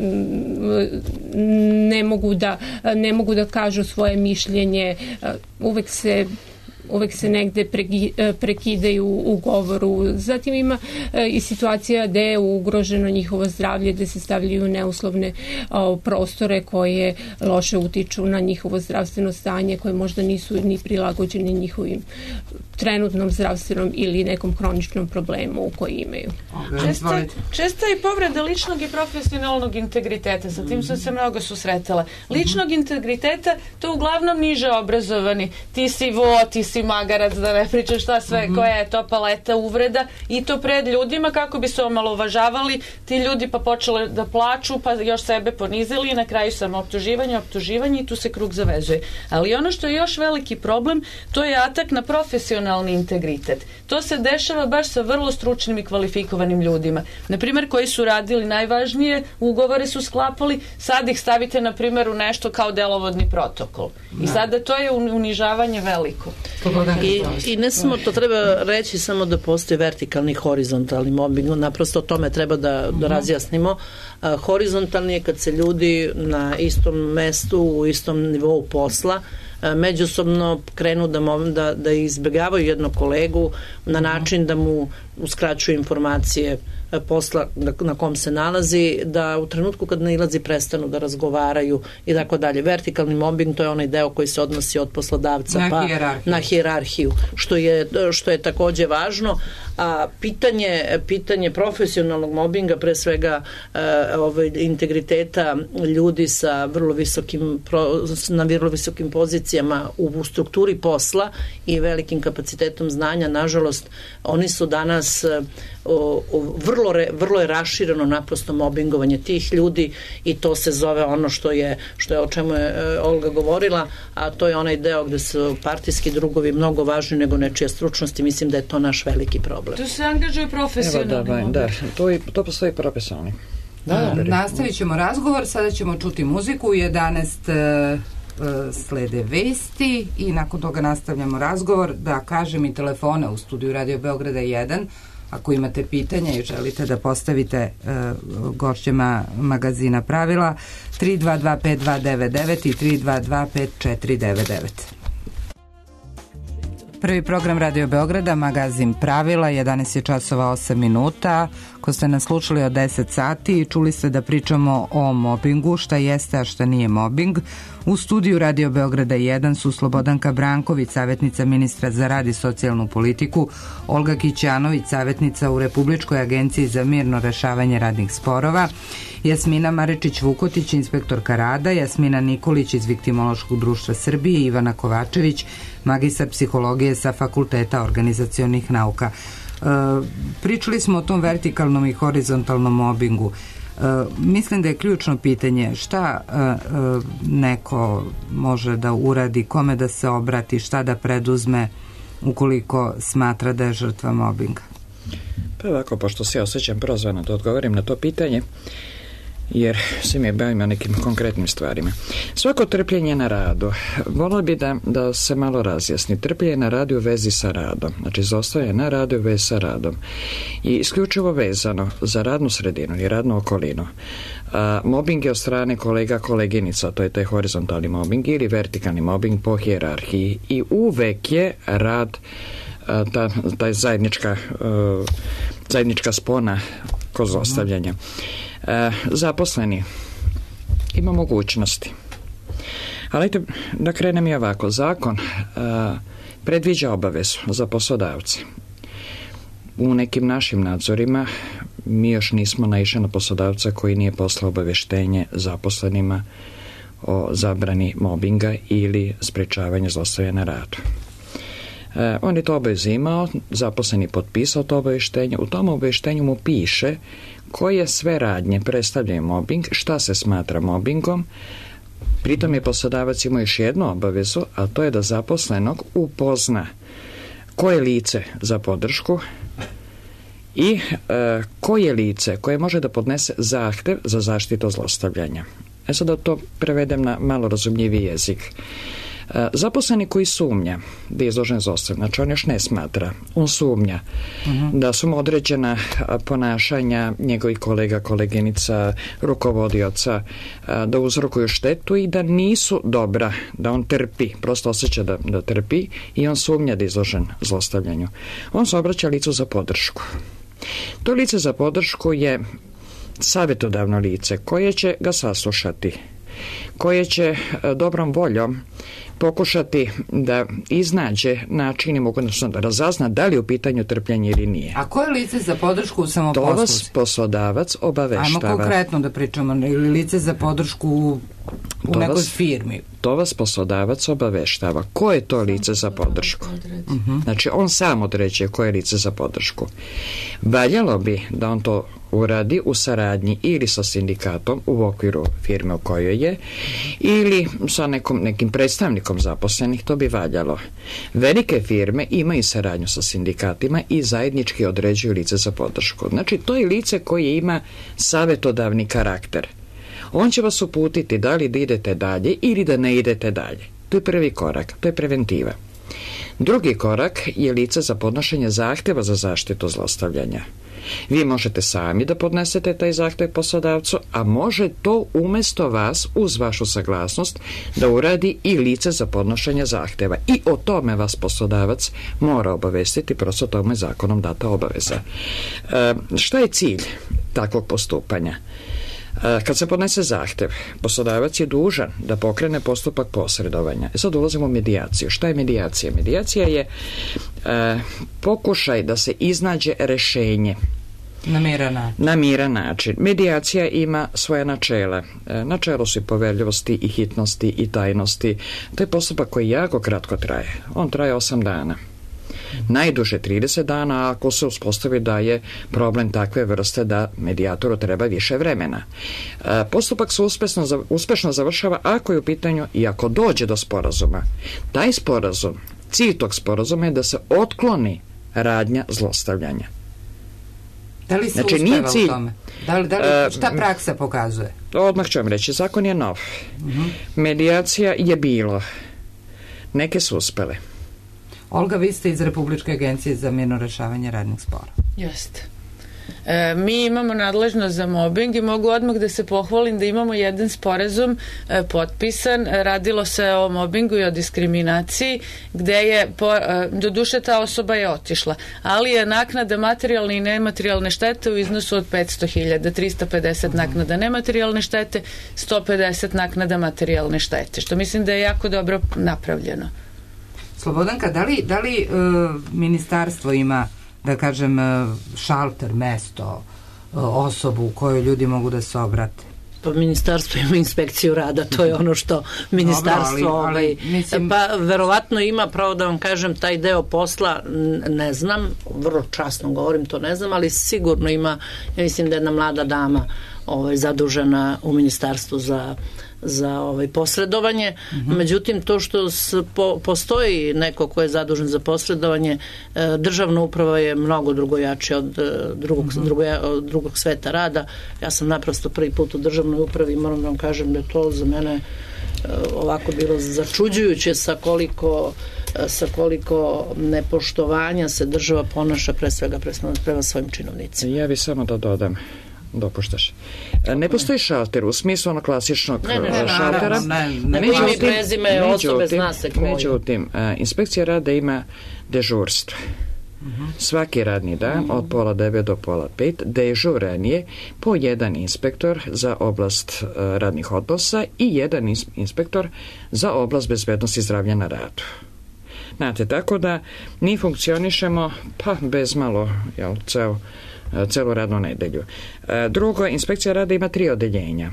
Speaker 5: ne mogu da kažu svoje mišljenje, uvek se negde prekidaju u govoru. Zatim ima i situacija gde je ugroženo njihovo zdravlje, gde se stavljaju neuslovne prostore koje loše utiču na njihovo zdravstveno stanje, koje možda nisu ni prilagođene njihovim trenutnom zdravstvenom ili nekom hroničnom problemu koji imaju.
Speaker 2: Česta je povreda ličnog i profesionalnog integriteta. Sa tim sam se mnogo susretala. Ličnog integriteta, to uglavnom niže obrazovani. Ti si ti si magarac, da ne pričaš šta sve, koja je to paleta uvreda, i to pred ljudima kako bi se omalovažavali ti ljudi, pa počele da plaču, pa još sebe ponizili i na kraju samo optuživanje i tu se krug zavezuje. Ali ono što je još veliki problem, to je atak na profesionalni integritet. To se dešava baš sa vrlo stručnim i kvalifikovanim ljudima. Naprimjer, koji su radili najvažnije, ugovore su sklapali, sad ih stavite, na primjer, u nešto kao delovodni protokol. I sada to je unižavanje veliko.
Speaker 3: I ne samo to, treba reći samo da postoji vertikalni i horizontalni mobbing, naprosto o tome treba da razjasnimo. Horizontalni je kad se ljudi na istom mestu, u istom nivou posla međusobno krenu da izbjegavaju jednog kolegu na način da mu uskraćuju informacije posla na kom se nalazi, da u trenutku kad nailazi prestanu da razgovaraju i tako dalje. Vertikalni mobbing, to je onaj deo koji se odnosi od poslodavca na hijerarhiju, što je takođe važno. A pitanje profesionalnog mobbinga, pre svega integriteta ljudi na vrlo visokim pozicijama u strukturi posla i velikim kapacitetom znanja, nažalost, oni su danas vrlo je rašireno naprosto mobbingovanje tih ljudi, i to se zove ono što je o čemu je Olga govorila, a to je onaj deo gde su partijski drugovi mnogo važni nego nečija stručnost, i mislim da je to naš veliki problem.
Speaker 2: Tu se angažuje profesionalni.
Speaker 6: To postoji profesionalni.
Speaker 1: Nastavit ćemo razgovor, sada ćemo čuti muziku, u 11 slede vesti i nakon toga nastavljamo razgovor. Da kažem i telefone u studiju Radio Beograda 1, ako imate pitanja i želite da postavite gošćama magazina Pravila, 3225299 i 3225499. Prvi program Radio Beograda, magazin Pravila, 11 je časova 8 minuta. Ko ste nas slušali od 10 sati, čuli ste da pričamo o mobingu, šta jeste, a šta nije mobing. U studiju Radio Beograda 1 su Slobodanka Branković, savjetnica ministra za rad i socijalnu politiku, Olga Kićanović, savjetnica u Republičkoj agenciji za mirno rešavanje radnih sporova, Jasmina Marečić-Vukotić, inspektorka rada, Jasmina Nikolić iz Viktimološkog društva Srbije i Ivana Kovačević, magistar psihologije sa Fakulteta organizacionih nauka. Pričali smo o tom vertikalnom i horizontalnom mobingu. Mislim da je ključno pitanje šta neko može da uradi, kome da se obrati, šta da preduzme ukoliko smatra da je žrtva mobinga.
Speaker 6: Pa ovako, pošto se osjećam prozvano da odgovorim na to pitanje, jer se mi bavimo nekim konkretnim stvarima. Svako trpljenje na radu, volio bi da se malo razjasni. Trpljenje na radu u vezi sa radom, znači zostaje na radu u vezi sa radom i isključivo vezano za radnu sredinu i radnu okolinu. Mobbing je od strane kolega, koleginica, to je taj horizontalni mobbing ili vertikalni mobbing po hijerarhiji i uvek je rad ta zajednička spona kod zlostavljanja. Zaposleni ima mogućnosti, ali da krenem i ovako. Zakon predviđa obavezu za poslodavce. U nekim našim nadzorima mi još nismo naišli na poslodavca koji nije poslao obaveštenje zaposlenima o zabrani mobinga ili sprečavanja zlostavljanja na radu. On je to obavezu imao, zaposleni potpisao to obaveštenje, u tom obaveštenju mu piše koje sve radnje predstavljaju mobing, šta se smatra mobingom. Pritom je poslodavac imao još jednu obavezu, a to je da zaposlenog upozna koje lice za podršku i koje lice koje može da podnese zahtev za zaštitu od zlostavljanja. Sad da to prevedem na malo razumljiviji jezik. Zaposleni koji sumnja da je izložen zlostavljanju, znači on još ne smatra, on sumnja da su mu određena ponašanja njegovih kolega, koleginica, rukovodioca, da uzrokuju štetu i da nisu dobra, da on trpi, prosto osjeća da trpi i on sumnja da je izložen zlostavljanju. On se obraća licu za podršku. To lice za podršku je savjetodavno lice koje će ga saslušati, koje će dobrom voljom pokušati da iznađe način i mogućnost da razazna da li je u pitanju trpljenje ili nije.
Speaker 1: A koje lice za podršku u samoposluzi?
Speaker 6: To vas poslodavac obaveštava.
Speaker 1: Ajmo konkretno da pričamo, ili lice za podršku u nekoj firmi.
Speaker 6: To vas poslodavac obaveštava. Ko je to lice za podršku? Znači, on sam određuje koje je lice za podršku. Valjalo bi da on to uradi u saradnji ili sa sindikatom u okviru firme u kojoj je ili sa nekim predstavnikom zaposlenih, to bi valjalo. Velike firme imaju saradnju sa sindikatima i zajednički određuju lice za podršku. Znači, to je lice koje ima savjetodavni karakter. On će vas uputiti da li da idete dalje ili da ne idete dalje. To je prvi korak, to je preventiva. Drugi korak je lice za podnošenje zahtjeva za zaštitu zlostavljanja. Vi možete sami da podnesete taj zahtjev poslodavcu, a može to umjesto vas, uz vašu saglasnost, da uradi i lice za podnošenje zahtjeva. I o tome vas poslodavac mora obavestiti, prosto tome je zakonom data obaveza. Šta je cilj takvog postupanja? Kad se podnese zahtjev, poslodavac je dužan da pokrene postupak posredovanja. Sad ulazimo u medijaciju. Šta je medijacija? Medijacija je pokušaj da se iznađe rešenje na miran način. Medijacija ima svoje načela. Načelo su i poverljivosti i hitnosti i tajnosti. To je postupak koji jako kratko traje. On traje 8 dana. Najduže 30 dana ako se uspostavi da je problem takve vrste da medijatoru treba više vremena. Postupak se uspešno završava ako je u pitanju i ako dođe do sporazuma. Taj sporazum, cilj tog sporazuma je da se otkloni radnja zlostavljanja.
Speaker 1: Da li se uspeva u tome? Šta praksa pokazuje?
Speaker 6: Odmah ću vam reći, zakon je nov. Medijacija je bilo. Neke su uspele.
Speaker 1: Olga, vi ste iz Republičke agencije za mirno rešavanje radnih spora.
Speaker 2: Jeste. Mi imamo nadležnost za mobbing i mogu odmah da se pohvalim da imamo jedan sporazum potpisan. Radilo se o mobbingu i o diskriminaciji gde je, doduše ta osoba je otišla, ali je naknada materijalne i nematerijalne štete u iznosu od 500.000, 350 naknada nematerijalne štete, 150 naknada materijalne štete, što mislim da je jako dobro napravljeno.
Speaker 1: Slobodanka, da li ministarstvo ima, da kažem, šalter, mesto, osobu u kojoj ljudi mogu da se obrate?
Speaker 3: Pa ministarstvo ima inspekciju rada, to je ono što ministarstvo pa verovatno ima, pravo da vam kažem, taj deo posla ne znam, vrlo časno govorim, to ne znam, ali sigurno ima, ja mislim da je jedna mlada dama zadužena u ministarstvu za posredovanje. Međutim, to što postoji neko ko je zadužen za posredovanje, državna uprava je mnogo drugojačija od drugog sveta rada. Ja sam naprosto prvi put u državnoj upravi i moram da vam kažem da je to za mene ovako bilo začuđujuće sa koliko nepoštovanja se država ponaša pre svega prema svojim činovnicima.
Speaker 6: Ja bih samo da dodam, dopuštaš. Ne postoji šalter u smislu ono klasičnog šaltera. Međutim, inspekcija rada ima dežurstvo. Svaki radni dan od 8:30 do 16:30 dežuran je po jedan inspektor za oblast radnih odnosa i jedan inspektor za oblast bezbednosti i zdravlja na radu. Znate, tako da mi funkcionišemo bez malo celu radnu nedelju. Drugo, inspekcija rada ima 3 odeljenja.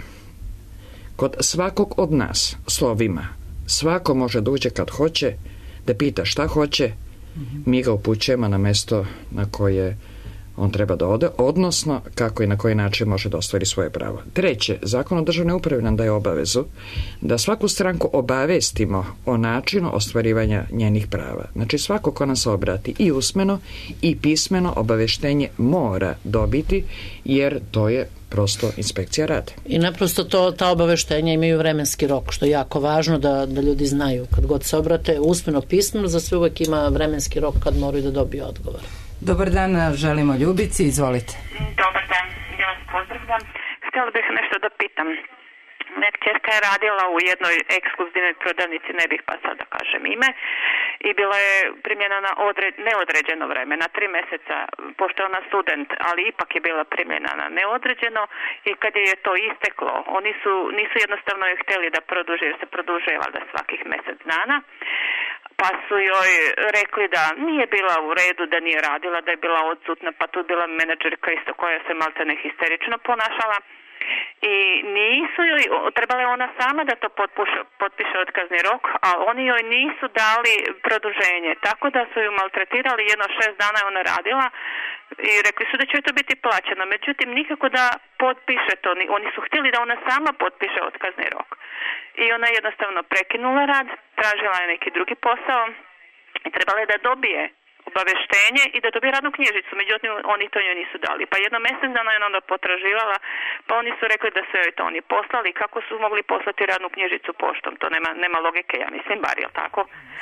Speaker 6: Kod svakog od nas slovima svako može da uđe kad hoće, da pita šta hoće, mi ga upućujemo na mesto na koje on treba da ode, odnosno kako i na koji način može da ostvari svoje pravo. Treće, Zakon o državnoj upravi nam daje obavezu da svaku stranku obavestimo o načinu ostvarivanja njenih prava. Znači, svako ko nas obrati i usmeno i pismeno obaveštenje mora dobiti, jer to je prosto inspekcija rada.
Speaker 3: I naprosto ta obaveštenja imaju vremenski rok, što je jako važno da ljudi znaju. Kad god se obrate usmeno, pismeno, za sve uvek ima vremenski rok kad moraju da dobiju odgovor.
Speaker 1: Dobar dan, želimo Ljubici, izvolite.
Speaker 7: Dobar dan, ja vas pozdravljam. Htjela bih nešto da pitam. Moja kćerka je radila u jednoj ekskluzivnoj prodavnici, ne bih pa sad da kažem ime, i bila je primljena na neodređeno vreme, na 3 mjeseca, pošto je ona student, ali ipak je bila primljena na neodređeno, i kad je to isteklo, oni nisu jednostavno je htjeli da produže, jer se produžuje valjda svakih mjesec dana, pa su joj rekli da nije bila u redu, da nije radila, da je bila odsutna, pa tu bila menadžerka isto koja se maltene histerično ponašala. I nisu joj, trebala je ona sama da to potpiše otkazni rok, a oni joj nisu dali produženje, tako da su ju maltretirali, jedno 6 dana je ona radila i rekli su da će joj to biti plaćeno, međutim nikako da potpiše to, oni su htjeli da ona sama potpiše otkazni rok. I ona je jednostavno prekinula rad, tražila je neki drugi posao i trebala je da dobije obaveštenje i da dobije radnu knjižicu, međutim oni to njoj nisu dali. Pa jedno mjesec dana je onda potraživala, pa oni su rekli da su joj to oni poslali, kako su mogli poslati radnu knjižicu poštom, to nema logike, ja mislim, bar, jel tako?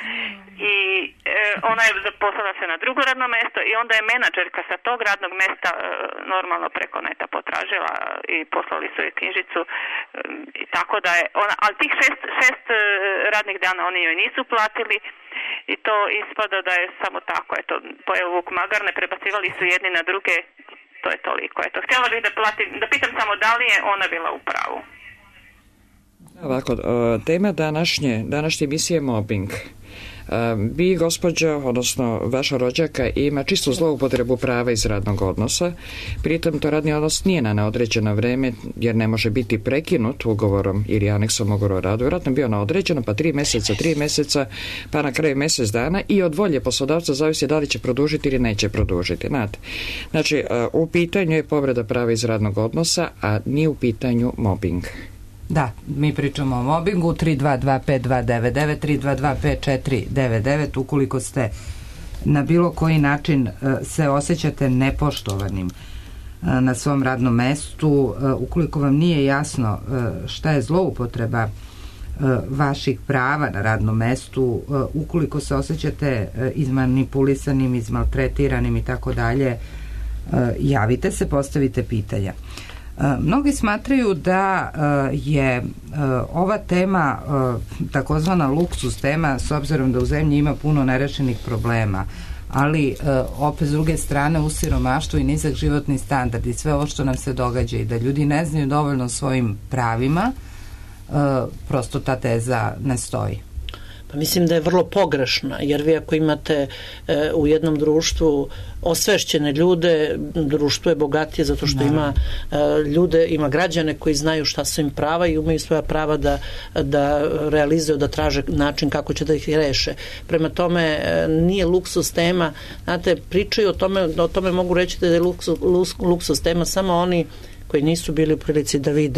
Speaker 7: I ona je poslala se na drugo radno mjesto i onda je menadžerka sa tog radnog mjesta normalno preko neta potražila i poslali su joj knjižicu, i tako da je ona, ali tih šest radnih dana oni joj nisu platili i to ispada da je samo tako, eto, pojeo vuk magarne, prebacivali su jedni na druge, to je toliko. Eto, htjela bih da pitam samo da li je ona bila u pravu.
Speaker 6: Ovako, tema današnje emisije je mobbing. Vi, gospođo, odnosno vaša rođaka, ima čistu zloupotrebu prava iz radnog odnosa. Pritom to radni odnos nije na neodređeno vreme, jer ne može biti prekinut ugovorom ili aneksom ugovora o radu. Vjerojatno bio na određeno, pa 3 mjeseca, pa na kraju mjesec dana, i od volje poslodavca zavisi da li će produžiti ili neće produžiti. Znači, u pitanju je povreda prava iz radnog odnosa, a nije u pitanju mobbing.
Speaker 1: Da, mi pričamo o mobingu. 3225299, 3225499. Ukoliko ste na bilo koji način se osjećate nepoštovanim na svom radnom mestu, ukoliko vam nije jasno šta je zloupotreba vaših prava na radnom mestu, ukoliko se osjećate izmanipulisanim, izmaltretiranim i tako dalje, javite se, postavite pitanja. Mnogi smatraju da je ova tema takozvana luksuz tema, s obzirom da u zemlji ima puno nerešenih problema, ali opet s druge strane u siromaštvu i nizak životni standard i sve ovo što nam se događa i da ljudi ne znaju dovoljno svojim pravima, prosto ta teza ne stoji.
Speaker 3: Pa mislim da je vrlo pogrešna, jer vi ako imate u jednom društvu osvešćene ljude, društvo je bogatije zato što ima ljude, ima građane koji znaju šta su im prava i umeju svoja prava da realizuju, da traže način kako će da ih reše. Prema tome, nije luksuz tema. Znate, pričaju o tome mogu reći da je luksuz tema samo oni koji nisu bili u prilici da vide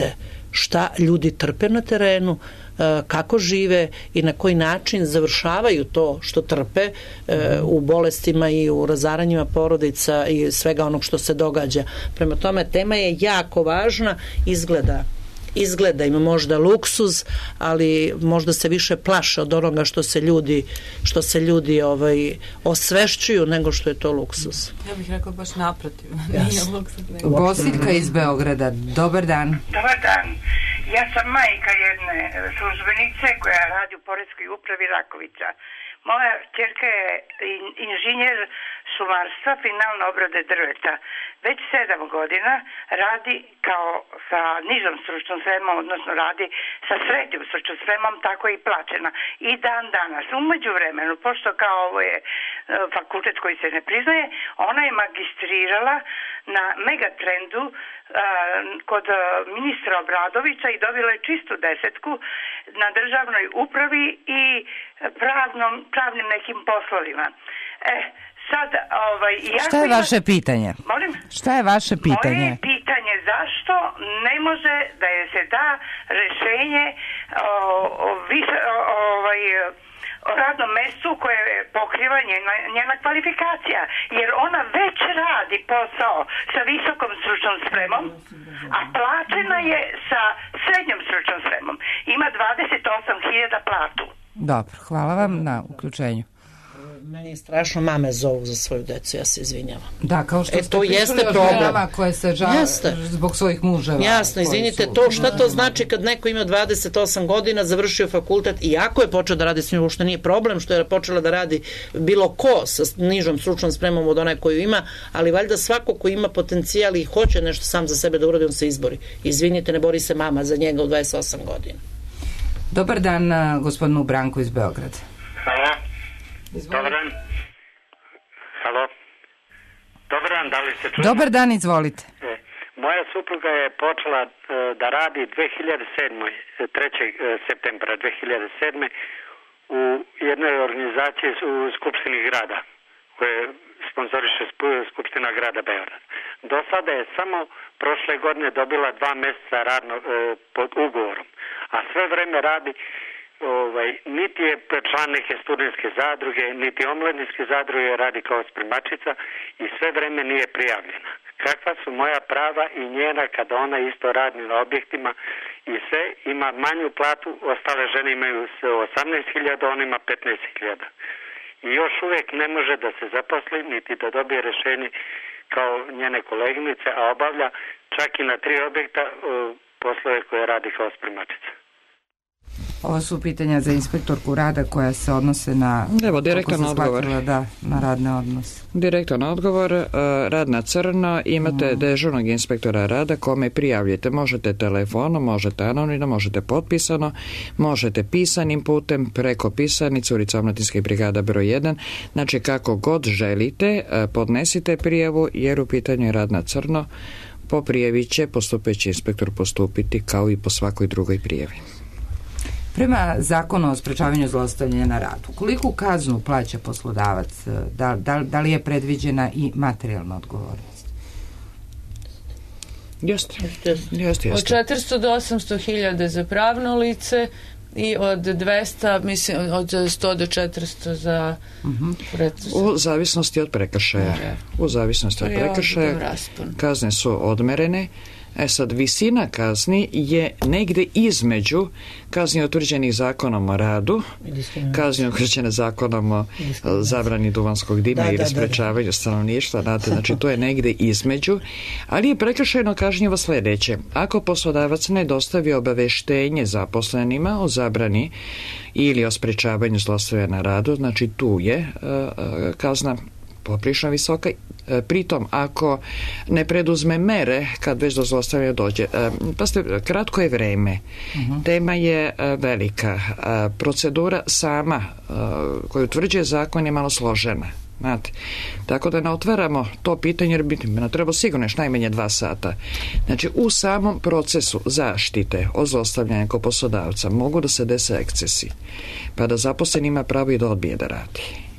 Speaker 3: šta ljudi trpe na terenu, kako žive i na koji način završavaju to što trpe u bolestima i u razaranjima porodica i svega onog što se događa. Prema tome, tema je jako važna, izgleda ima možda luksuz, ali možda se više plaše od onoga što se ljudi osvešćuju nego što je to luksuz.
Speaker 4: Ja bih rekla baš naprotiv. Nije luksuz.
Speaker 1: Gosiljka iz Beograda, dobar dan.
Speaker 8: Dobar dan. Ja sam majka jedne službenice koja radi u Poreskoj upravi Rakovica. Moja ćerka je inženjer šumarstva, finalne obrade drveta. Već 7 godina radi kao sa nižom stručnom spremom, odnosno radi sa srednjom stručnom spremom, tako je i plaćena. I dan danas, umeđu vremenu, pošto kao ovo je fakultet koji se ne priznaje, ona je magistrirala na Megatrendu kod ministra Obradovića i dobila je čistu 10 na državnoj upravi i pravnim nekim poslovima. Sad,
Speaker 1: šta je vaše pitanje?
Speaker 8: Molim?
Speaker 1: Šta je vaše pitanje?
Speaker 8: Moje pitanje zašto ne može da je se da rešenje o radnom mestu koje pokriva njena kvalifikacija, jer ona već radi posao sa visokom stručnom spremom, a plaćena je sa srednjom stručnom spremom. Ima 28.000 platu.
Speaker 1: Dobro, hvala vam na uključenju.
Speaker 3: Meni je strašno, mame zovu za svoju decu, ja se izvinjavam.
Speaker 1: Da, kao što ste
Speaker 3: to jeste problem
Speaker 1: koje se žale zbog svojih muževa.
Speaker 3: Jasno, izvinite, šta to znači kad neko ima 28 godina, završio fakultet i jako je počeo da radi s njim, uopšte nije problem što je počela da radi bilo ko sa nižom stručnom spremom od onaj koju ima, ali valjda svako ko ima potencijal i hoće nešto sam za sebe da uradi, on se izbori. Izvinite, ne bori se mama za njega u 28 godina.
Speaker 1: Dobar dan gospodinu Branku iz Beograda.
Speaker 9: Hvala. Dobar dan. Halo. Dobar dan, da li se čuje?
Speaker 1: Dobar dan, izvolite.
Speaker 9: Moja supruga je počela da radi 3. septembra 2007. u jednoj organizaciji u Skupštini grada, koje sponzoriše Skupština grada Beograd. Do sada je samo prošle godine dobila 2 meseca radno pod ugovorom, a sve vreme radi niti je član neke studentske zadruge, niti omladinske zadruge, radi kao spremačica i sve vreme nije prijavljena. Kakva su moja prava i njena kada ona isto radi na objektima i sve, ima manju platu, ostale žene imaju 18.000, on ima 15.000. I još uvijek ne može da se zaposli, niti da dobije rešenje kao njene koleginice, a obavlja čak i na 3 objekta poslove koje radi kao spremačica.
Speaker 1: Ovo su pitanja za inspektorku rada koja se odnose na...
Speaker 6: Evo, direktan odgovor.
Speaker 1: Na radne odnose.
Speaker 6: Direktan odgovor, rad na crno, imate dežurnog inspektora rada kome prijavljate. Možete telefonom, možete anonimno, možete potpisano, možete pisanim putem, preko pisanice, Ulica Omladinskih brigada broj 1. Znači, kako god želite, podnesite prijavu, jer u pitanju je rad na crno. Po prijavi će postupajući inspektor postupiti kao i po svakoj drugoj prijavi.
Speaker 1: Prema zakonu o sprečavanju zlostavljanja na radu, koliku kaznu plaća poslodavac? Da li je predviđena i materijalna odgovornost?
Speaker 6: Jeste.
Speaker 2: Od 400 do 800.000 za pravno lice i od 200, mislim, od 100 do 400 za
Speaker 6: u zavisnosti od prekršaja. U zavisnosti od prekršaja kazne su odmerene. Sad, visina kazni je negde između kazni utvrđenih zakonom o radu, kazni utvrđene zakonom o zabrani duvanskog dima ili sprečavanju stanovništva, znači to je negde između, ali je prekršajno kažnjivo sledeće. Ako poslodavac ne dostavi obaveštenje zaposlenima o zabrani ili o sprečavanju zlostavljanja na radu, znači tu je kazna poprilično visoka. Pritom, ako ne preduzme mere kad već do zlostavljanja dođe, kratko je vreme, tema je velika, procedura sama koju utvrđuje zakon je malo složena. Znate, tako da ne otvaramo to pitanje jer bi nam trebalo sigurno još najmanje 2 sata. Znači, u samom procesu zaštite od zlostavljanja kod poslodavca mogu da se dese ekscesi, pa da zaposlen ima pravo i da odbije da radi.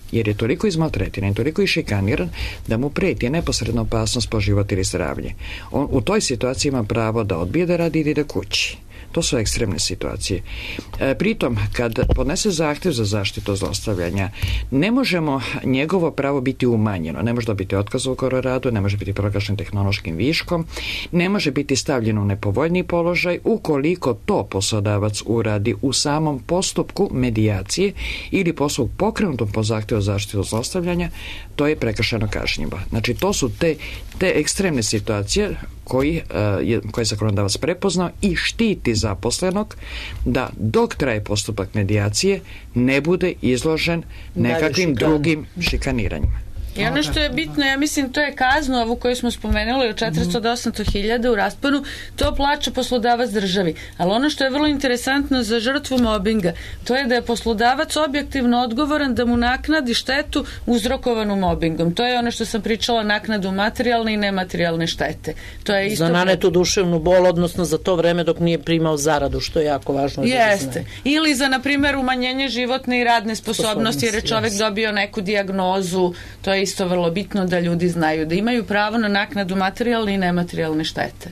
Speaker 6: jer je toliko izmaltretiran i toliko išikaniran da mu preti neposredna opasnost po život ili zdravlje. On u toj situaciji ima pravo da odbije da radi ili da kući. To su ekstremne situacije. Pritom, kad podnese zahtjev za zaštitu zlostavljanja, ne možemo njegovo pravo biti umanjeno. Ne može dobiti otkaz u radu, ne može biti proglašen tehnološkim viškom, ne može biti stavljen u nepovoljniji položaj ukoliko to poslodavac uradi u samom postupku medijacije ili postupku pokrenutom po zahtjevu za zaštitu zlostavljanja, to je prekršajno kažnjivo. Znači, to su te ekstremne situacije koje je zakonodavac prepoznao i štiti zaposlenog da dok traje postupak medijacije ne bude izložen nekakvim drugim šikaniranjima.
Speaker 2: I ono što je bitno, ja mislim, to je kaznu ovu koju smo spomenuli od 400 do 800 hiljada u rasponu, to plaća poslodavac državi. Ali ono što je vrlo interesantno za žrtvu mobinga, to je da je poslodavac objektivno odgovoran da mu naknadi štetu uzrokovanu mobingom. To je ono što sam pričala, naknadu materijalne i nematerijalne štete. To je isto za
Speaker 3: nanetu duševnu bol, odnosno za to vreme dok nije primao zaradu, što je jako važno.
Speaker 2: Jeste. Ili za, na primjer, umanjenje životne i radne sposobnosti, jer je čovjek dobio neku dijagnozu. To je isto vrlo bitno da ljudi znaju da imaju pravo na naknadu materijalne i nematerijalne štete.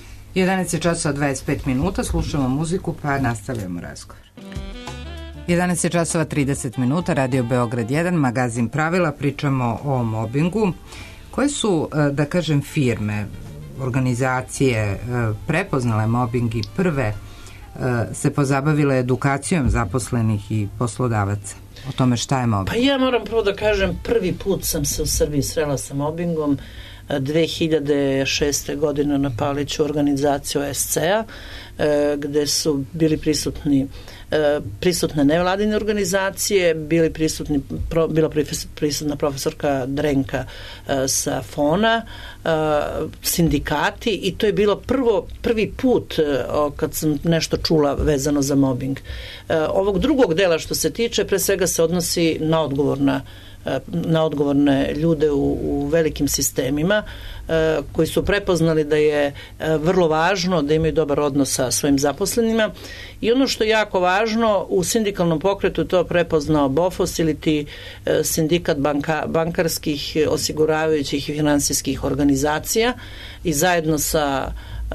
Speaker 1: 11:25, slušamo muziku pa nastavljamo razgovor. 11:30, Radio Beograd 1, magazin Pravila, pričamo o mobingu. Koje su, da kažem, firme, organizacije prepoznale mobing i prve se pozabavile edukacijom zaposlenih i poslodavaca o tome šta je mobing?
Speaker 3: Pa ja moram prvo da kažem, prvi put sam se u Srbiji srela sa mobingom 2006. godine na Paliću organizaciju OSCE-a, gde su bili prisutne nevladine organizacije, bila prisutna profesorka Drenka sa FON-a, sindikati, i to je bilo prvi put kad sam nešto čula vezano za mobing. Ovog drugog dela što se tiče, pre svega se odnosi na odgovorne ljude u velikim sistemima koji su prepoznali da je vrlo važno da imaju dobar odnos sa svojim zaposlenima, i ono što je jako važno, u sindikalnom pokretu to prepoznao BOFOS ili ti sindikat bankarskih, osiguravajućih i finansijskih organizacija, i zajedno sa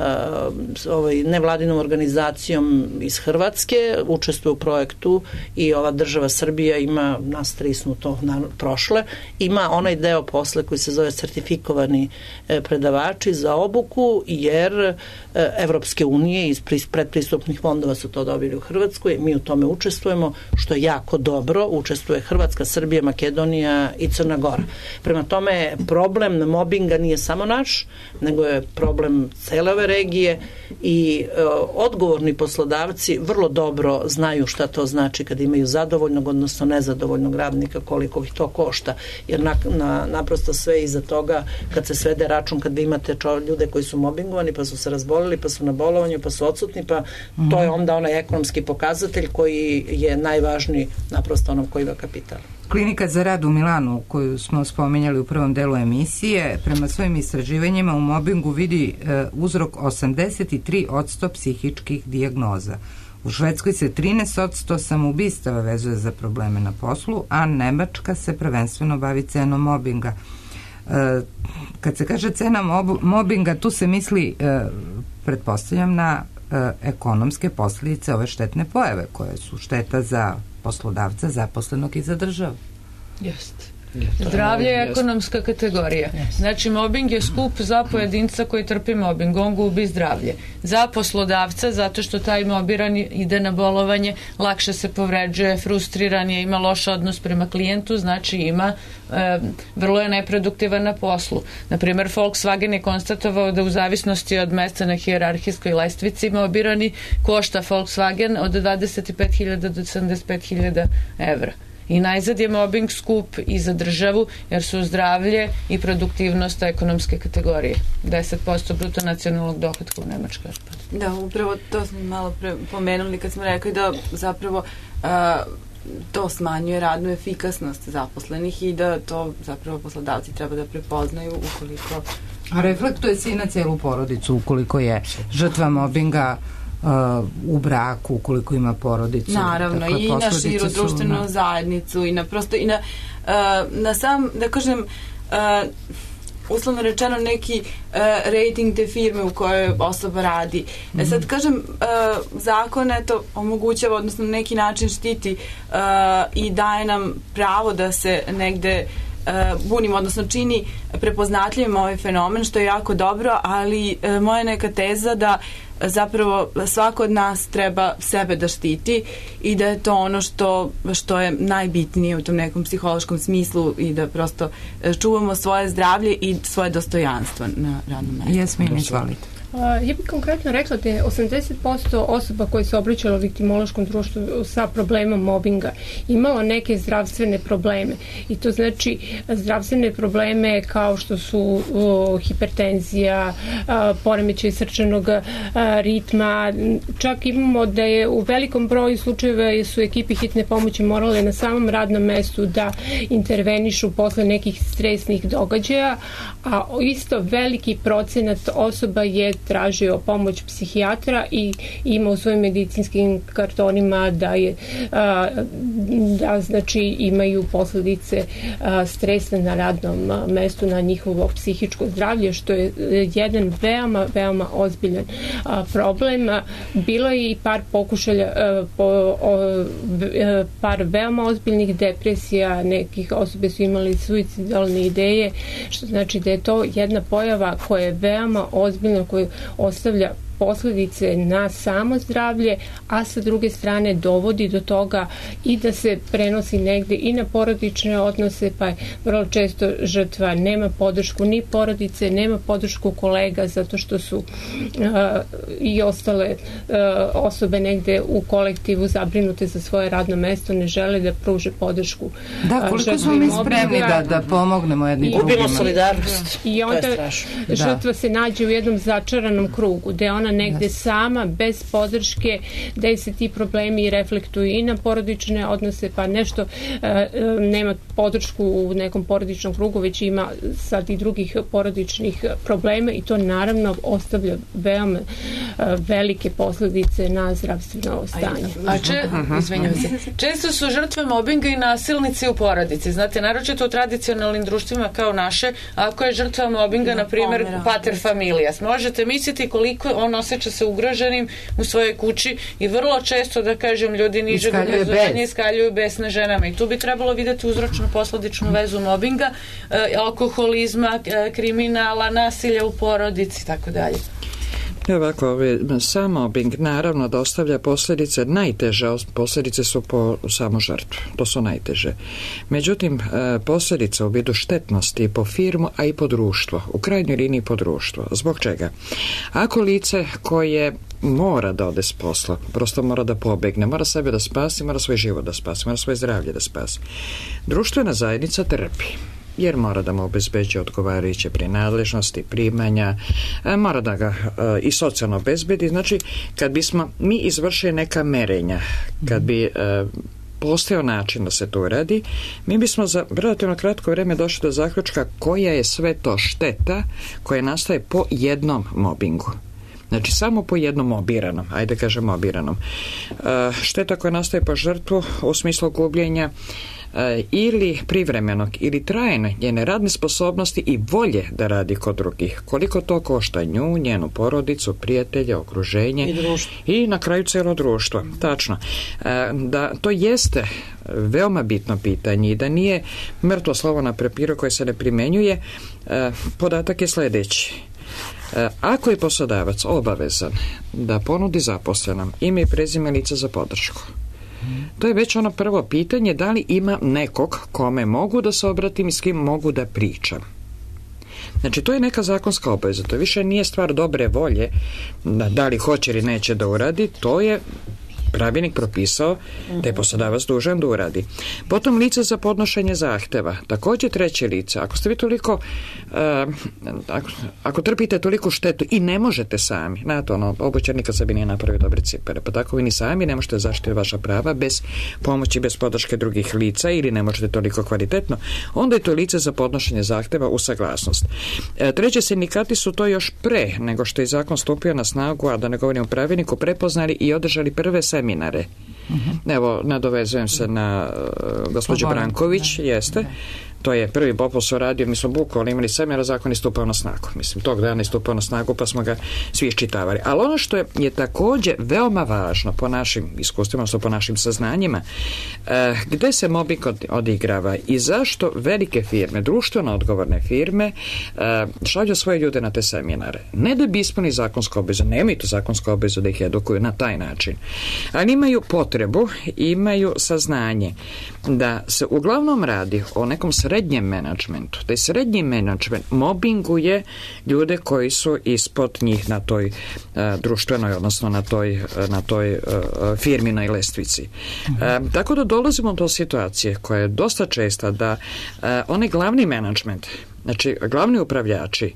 Speaker 3: nevladinom organizacijom iz Hrvatske učestvuje u projektu, i ova država Srbija ima, nas tri smo to prošle, ima onaj deo posle koji se zove certifikovani predavači za obuku, jer Evropske unije iz predpristupnih fondova su to dobili u Hrvatskoj, mi u tome učestvujemo, što je jako dobro. Učestvuje Hrvatska, Srbija, Makedonija i Crna Gora. Prema tome, problem mobinga nije samo naš, nego je problem cele ove regije, i odgovorni poslodavci vrlo dobro znaju šta to znači kada imaju zadovoljnog, odnosno nezadovoljnog radnika, koliko ih to košta, jer naprosto sve iza toga, kad se svede račun, kad vi imate ljude koji su mobingovani, pa su se razboleli, pa su na bolovanju, pa su odsutni, pa to je onda onaj ekonomski pokazatelj koji je najvažniji naprosto onom koji ima kapital.
Speaker 1: Klinika za rad u Milanu, koju smo spominjali u prvom delu emisije, prema svojim istraživanjima u mobingu vidi uzrok 83% psihičkih dijagnoza. U Švedskoj se 13% samoubistava vezuje za probleme na poslu, a Nemačka se prvenstveno bavi cenom mobinga. Kad se kaže cena mobinga, tu se misli, pretpostavljam, na ekonomske posljedice ove štetne pojave, koje su šteta za poslodavca, zaposlenog i za državu.
Speaker 2: Jeste. Zdravlje je ekonomska kategorija. Znači, mobing je skup za pojedinca koji trpi mobing, on gubi zdravlje. Za poslodavca, zato što taj mobiran ide na bolovanje, lakše se povređuje, frustriran je, ima loš odnos prema klijentu, znači vrlo je neproduktivan na poslu. Naprimjer, Volkswagen je konstatovao da u zavisnosti od mesta na hijerarhijskoj lestvici mobirani košta Volkswagen od 25.000 do 75.000 evra. I najzad je mobbing skup i za državu, jer su zdravlje i produktivnost ekonomske kategorije. 10% bruto nacionalnog dohotka u Nemačkoj.
Speaker 4: Da, upravo to smo malo pomenuli kad smo rekli da zapravo to smanjuje radnu efikasnost zaposlenih i da to zapravo poslodavci treba da prepoznaju ukoliko...
Speaker 1: A reflektuje se i na cijelu porodicu ukoliko je žrtva mobinga u braku, ukoliko ima porodicu.
Speaker 4: Naravno, i na širu društvenu zajednicu, i na prosto i na na sam, da kažem, uslovno rečeno neki rating te firme u kojoj osoba radi. Sad kažem, zakon eto omogućava, odnosno na neki način štiti i daje nam pravo da se negde bunimo, odnosno čini prepoznatljivim ovaj fenomen, što je jako dobro, ali moja neka teza da zapravo svako od nas treba sebe da štiti i da je to ono što je najbitnije u tom nekom psihološkom smislu i da prosto čuvamo svoje zdravlje i svoje dostojanstvo na radnom mestu.
Speaker 1: Jasmin, izvolite.
Speaker 5: Ja bih konkretno rekla da je 80% osoba koje se obraćalo viktimološkom društvu sa problemom mobinga imalo neke zdravstvene probleme. I to znači zdravstvene probleme kao što su hipertenzija, poremećaj srčanog ritma. Čak imamo da je u velikom broju slučajeva su ekipi hitne pomoći morale na samom radnom mestu da intervenišu posle nekih stresnih događaja, a isto veliki procenat osoba je tražio pomoć psihijatra i ima u svojim medicinskim kartonima da znači imaju posledice stresa na radnom mestu na njihovo psihičko zdravlje, što je jedan veoma, veoma ozbiljan problem. Bilo je i par pokušalja, par veoma ozbiljnih depresija, nekih osobe su imali suicidalne ideje, što znači da je to jedna pojava koja je veoma ozbiljna, koja ostavlja posledice na samo zdravlje, a sa druge strane dovodi do toga i da se prenosi negde i na porodične odnose, pa je vrlo često žrtva nema podršku ni porodice, nema podršku kolega, zato što su i ostale osobe negde u kolektivu zabrinute za svoje radno mesto, ne žele da pruže podršku.
Speaker 1: Da, koliko smo mi spremni da pomognemo jedni drugima.
Speaker 3: Gubimo solidarnost.
Speaker 5: I onda žrtva se nađe u jednom začaranom krugu, gde ona negde sama, bez podrške, gde se ti problemi reflektuju i na porodične odnose, pa nešto nema podršku u nekom porodičnom krugu, već ima sad i drugih porodičnih problema i to naravno ostavlja veoma velike posledice na zdravstveno stanje.
Speaker 2: Izvinjam se. Često su žrtve mobinga i nasilnici u porodici. Znate, naročito u tradicionalnim društvima kao naše, ako je žrtva mobinga, na primjer, pater familijas, možete misliti koliko on osjeća se ugroženim u svojoj kući i vrlo često, da kažem, ljudi nižeg obrazovanja iskaljuju besne ženama i tu bi trebalo vidjeti uzročno-posledičnu vezu mobinga, alkoholizma, kriminala, nasilja u porodici i tako dalje.
Speaker 6: Ovako, sam mobbing naravno da ostavlja posljedice, najteže posljedice su po samu žrtvu, to su najteže. Međutim, posljedice u vidu štetnosti po firmu, a i po društvo, u krajnjoj liniji po društvo. Zbog čega? Ako lice koje mora da ode s posla, prosto mora da pobegne, mora sebe da spasi, mora svoj život da spasi, mora svoje zdravlje da spasi, društvena zajednica trpi, jer mora da mu obezbeđe odgovarajuće prinadležnosti, primanja, mora da ga i socijalno obezbedi. Znači, kad bismo mi izvršili neka merenja, kad bi postojao način da se to uradi, mi bismo za relativno kratko vrijeme došli do zaključka koja je sve to šteta koja nastaje po jednom mobingu. Znači, samo po jednom mobiranom, ajde kažem mobiranom. Šteta koja nastaje po žrtvu u smislu gubljenja ili privremenog ili trajne njene radne sposobnosti i volje da radi kod drugih. Koliko to košta nju, njenu porodicu, prijatelje, okruženje i na kraju cijelo društvo. Tačno. Da to jeste veoma bitno pitanje i da nije mrtvo slovo na papiru koje se ne primjenjuje, podatak je sljedeći. Ako je poslodavac obavezan da ponudi zaposlenom ime i prezime lica za podršku, to je već ono prvo pitanje, da li ima nekog kome mogu da se obratim i s kim mogu da pričam. Znači, to je neka zakonska obaveza, to više nije stvar dobre volje, da li hoće ili neće da uradi, to je pravilnik propisao da je poslodavac dužan da uradi. Potom lice za podnošenje zahteva, također treće lice. Ako ste vi toliko ako trpite toliko štetu i ne možete sami, znate, obućar nikad sebi nije napravio dobre cipere, pa tako vi ni sami ne možete zaštiti vaša prava bez pomoći, bez podrške drugih lica ili ne možete toliko kvalitetno, onda je to lice za podnošenje zahteva u saglasnost. Treće, sindikati su to još pre nego što je zakon stupio na snagu, a da ne govorim o pravilniku, prepoznali i održali prve seminare Evo, nadovezujem se na gospođu Branković, jeste. To je prvi popos uradio, mi smo bukvalno imali semera, zakon je stupao na snagu. Mislim, tog dana je stupao na snagu, pa smo ga svi iščitavali. Ali ono što je također veoma važno po našim iskustvima, po našim saznanjima, gde se mobbing odigrava i zašto velike firme, društveno odgovorne firme, šalju svoje ljude na te seminare. Ne da bi ispunili zakonsku obavezu, nemaju tu zakonsku obavezu da ih edukuju na taj način, ali imaju potrebu, imaju saznanje da se uglavnom radi o nekom srednjem menadžmentu, da je srednji menadžment mobbinguje ljude koji su ispod njih na toj društvenoj, odnosno na toj firminoj lestvici. Tako da dolazimo do situacije koja je dosta česta da onaj glavni menadžment, znači glavni upravljači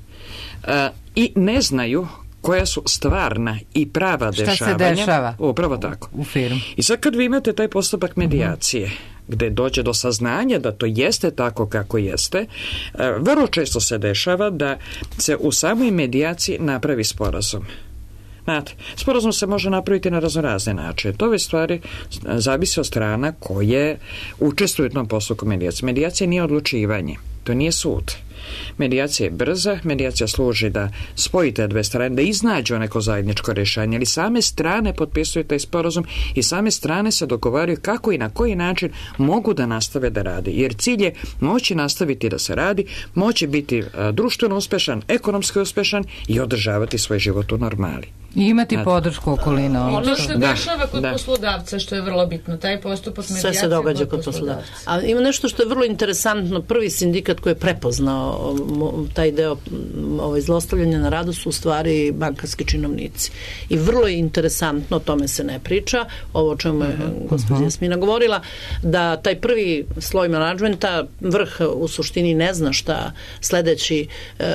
Speaker 6: i ne znaju koja su stvarna i prava dešavanja.
Speaker 1: Šta se dešava?
Speaker 6: Upravo tako.
Speaker 1: U firmi.
Speaker 6: I sad kad vi imate taj postupak medijacije, gde dođe do saznanja da to jeste tako kako jeste, vrlo često se dešava da se u samoj medijaciji napravi sporazum. Znate, sporazum se može napraviti na raznorazne načine. To ove stvari zavisi od strana koje učestvuju u tom postupku medijacije. Medijacija nije odlučivanje, to nije sud. Medijacija je brza, medijacija služi da spojite dve strane, da iznađu neko zajedničko rješenje, ali same strane potpisuju taj sporazum i same strane se dogovaraju kako i na koji način mogu da nastave da radi. Jer cilj je moći nastaviti da se radi, moći biti društveno uspešan, ekonomski uspešan i održavati svoj život u normali.
Speaker 1: I imati podršku okolina.
Speaker 2: Ono što dešava kod poslodavca, što je vrlo bitno, taj postupak medijacije.
Speaker 3: Sve se događa kod poslodavca. A ima nešto što je vrlo interesantno. Prvi sindikat koji je prepoznao taj deo zlostavljanja na radu su u stvari bankarski činovnici. I vrlo je interesantno, o tome se ne priča, ovo o čemu je gospođa Jasmina govorila, da taj prvi sloj menadžmenta, vrh u suštini ne zna šta sledeći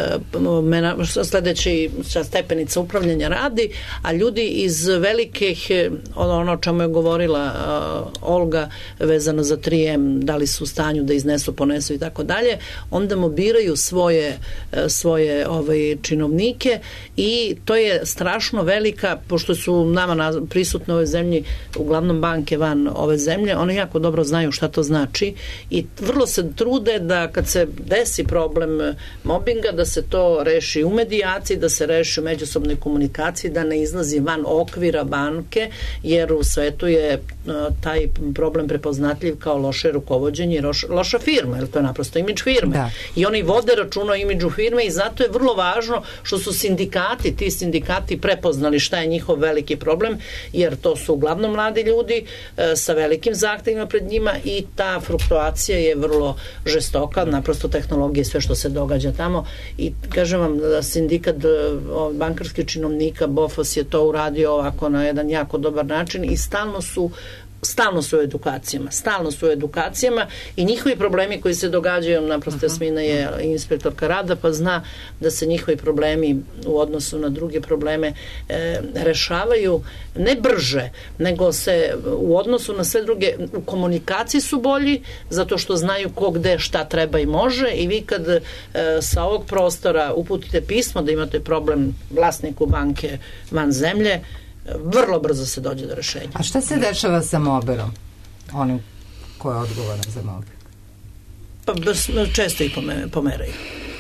Speaker 3: stepenica upravljanja radi, a ljudi iz velikih, ono o čemu je govorila Olga vezano za 3M, da li su u stanju da iznesu, ponesu i tako dalje, onda mobiliraju svoje činovnike i to je strašno velika, pošto su nama prisutne u ovoj zemlji uglavnom banke van ove zemlje, oni jako dobro znaju šta to znači i vrlo se trude da kad se desi problem mobinga, da se to reši u medijaciji, da se reši u međusobnoj komunikaciji, da ne izlazi van okvira banke, jer u svetu je taj problem prepoznatljiv kao loše rukovođenje i loša firma, jer to je naprosto imidž firme. Da. I oni vode računa o imidžu firme i zato je vrlo važno što su ti sindikati prepoznali šta je njihov veliki problem, jer to su uglavnom mladi ljudi sa velikim zahtevima pred njima i ta fluktuacija je vrlo žestoka, naprosto tehnologija i sve što se događa tamo i kažem vam da sindikat bankarskih činovnika BOFOS je to uradio ovako na jedan jako dobar način i stalno su u edukacijama i njihovi problemi koji se događaju, naprosto Jasmina je inspektorka rada pa zna da se njihovi problemi u odnosu na druge probleme rešavaju ne brže, nego se u odnosu na sve druge u komunikaciji su bolji zato što znaju ko gde šta treba i može i vi kad sa ovog prostora uputite pismo da imate problem vlasniku banke van zemlje, vrlo brzo se dođe do rešenja.
Speaker 1: A šta se dešava sa moberom? Onim ko je odgovoran za mober?
Speaker 3: Pa često ih pomeraju.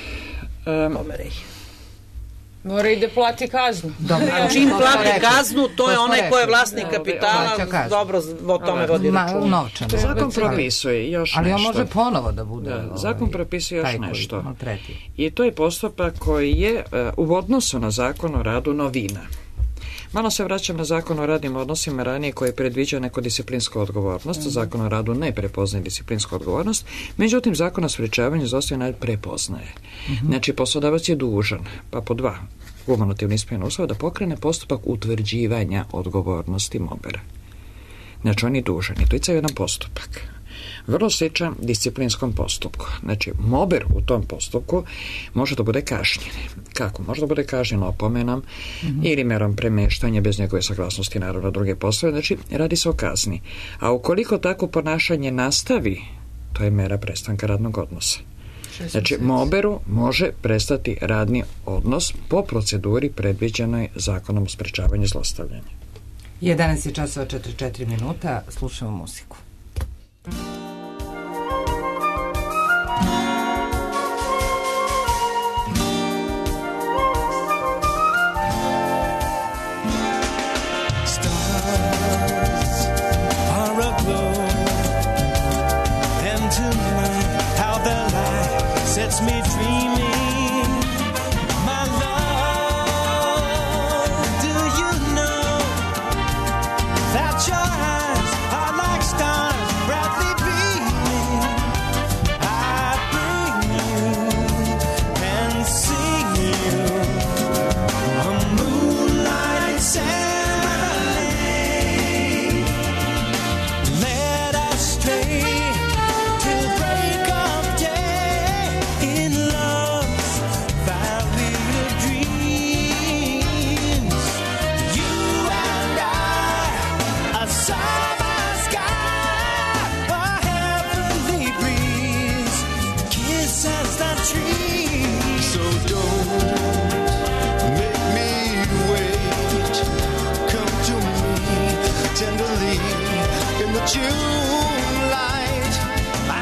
Speaker 2: Mora i da plati kaznu.
Speaker 3: A čim plati kaznu, to je onaj ko je vlasnik kapitala, dobro o tome vodi računa.
Speaker 6: Zakon propisuje još nešto.
Speaker 1: Ali on može ponovo da bude.
Speaker 6: Zakon propisuje još nešto. I to je postupak koji je u odnosu na zakon o radu novina. Malo se vraćam na zakon o radnim odnosima ranije koji je predviđao neko disciplinsku odgovornost. Zakon o radu ne prepoznaje disciplinsku odgovornost, međutim zakon o sprečavanju zlostavljanja prepoznaje. Znači poslodavac je dužan, pa po 2 kumulativni ispunjeni uslova da pokrene postupak utvrđivanja odgovornosti mobera. Znači on je dužan i to je jedan postupak. Vrlo sličan disciplinskom postupku. Znači, mober u tom postupku može da bude kažnjen. Kako? Može da bude kažnjen opomenom ili merom premeštanja bez njegove saglasnosti, naravno druge poslove. Znači, radi se o kazni. A ukoliko tako ponašanje nastavi, to je mera prestanka radnog odnosa. Znači, moberu može prestati radni odnos po proceduri predviđenoj zakonom o sprečavanju zlostavljanja.
Speaker 1: 11 je časova 44 minuta, slušamo muziku.
Speaker 10: Sets me dreaming, my love. Do you know that your eyes are like stars, brightly beaming? I bring you and sing you a moonlight serenade. Let us stray to break of day in love's valley of dreams. You and I, a summer sky, a heavenly breeze, kisses the trees. So don't make me wait. Come to me tenderly in the June light. I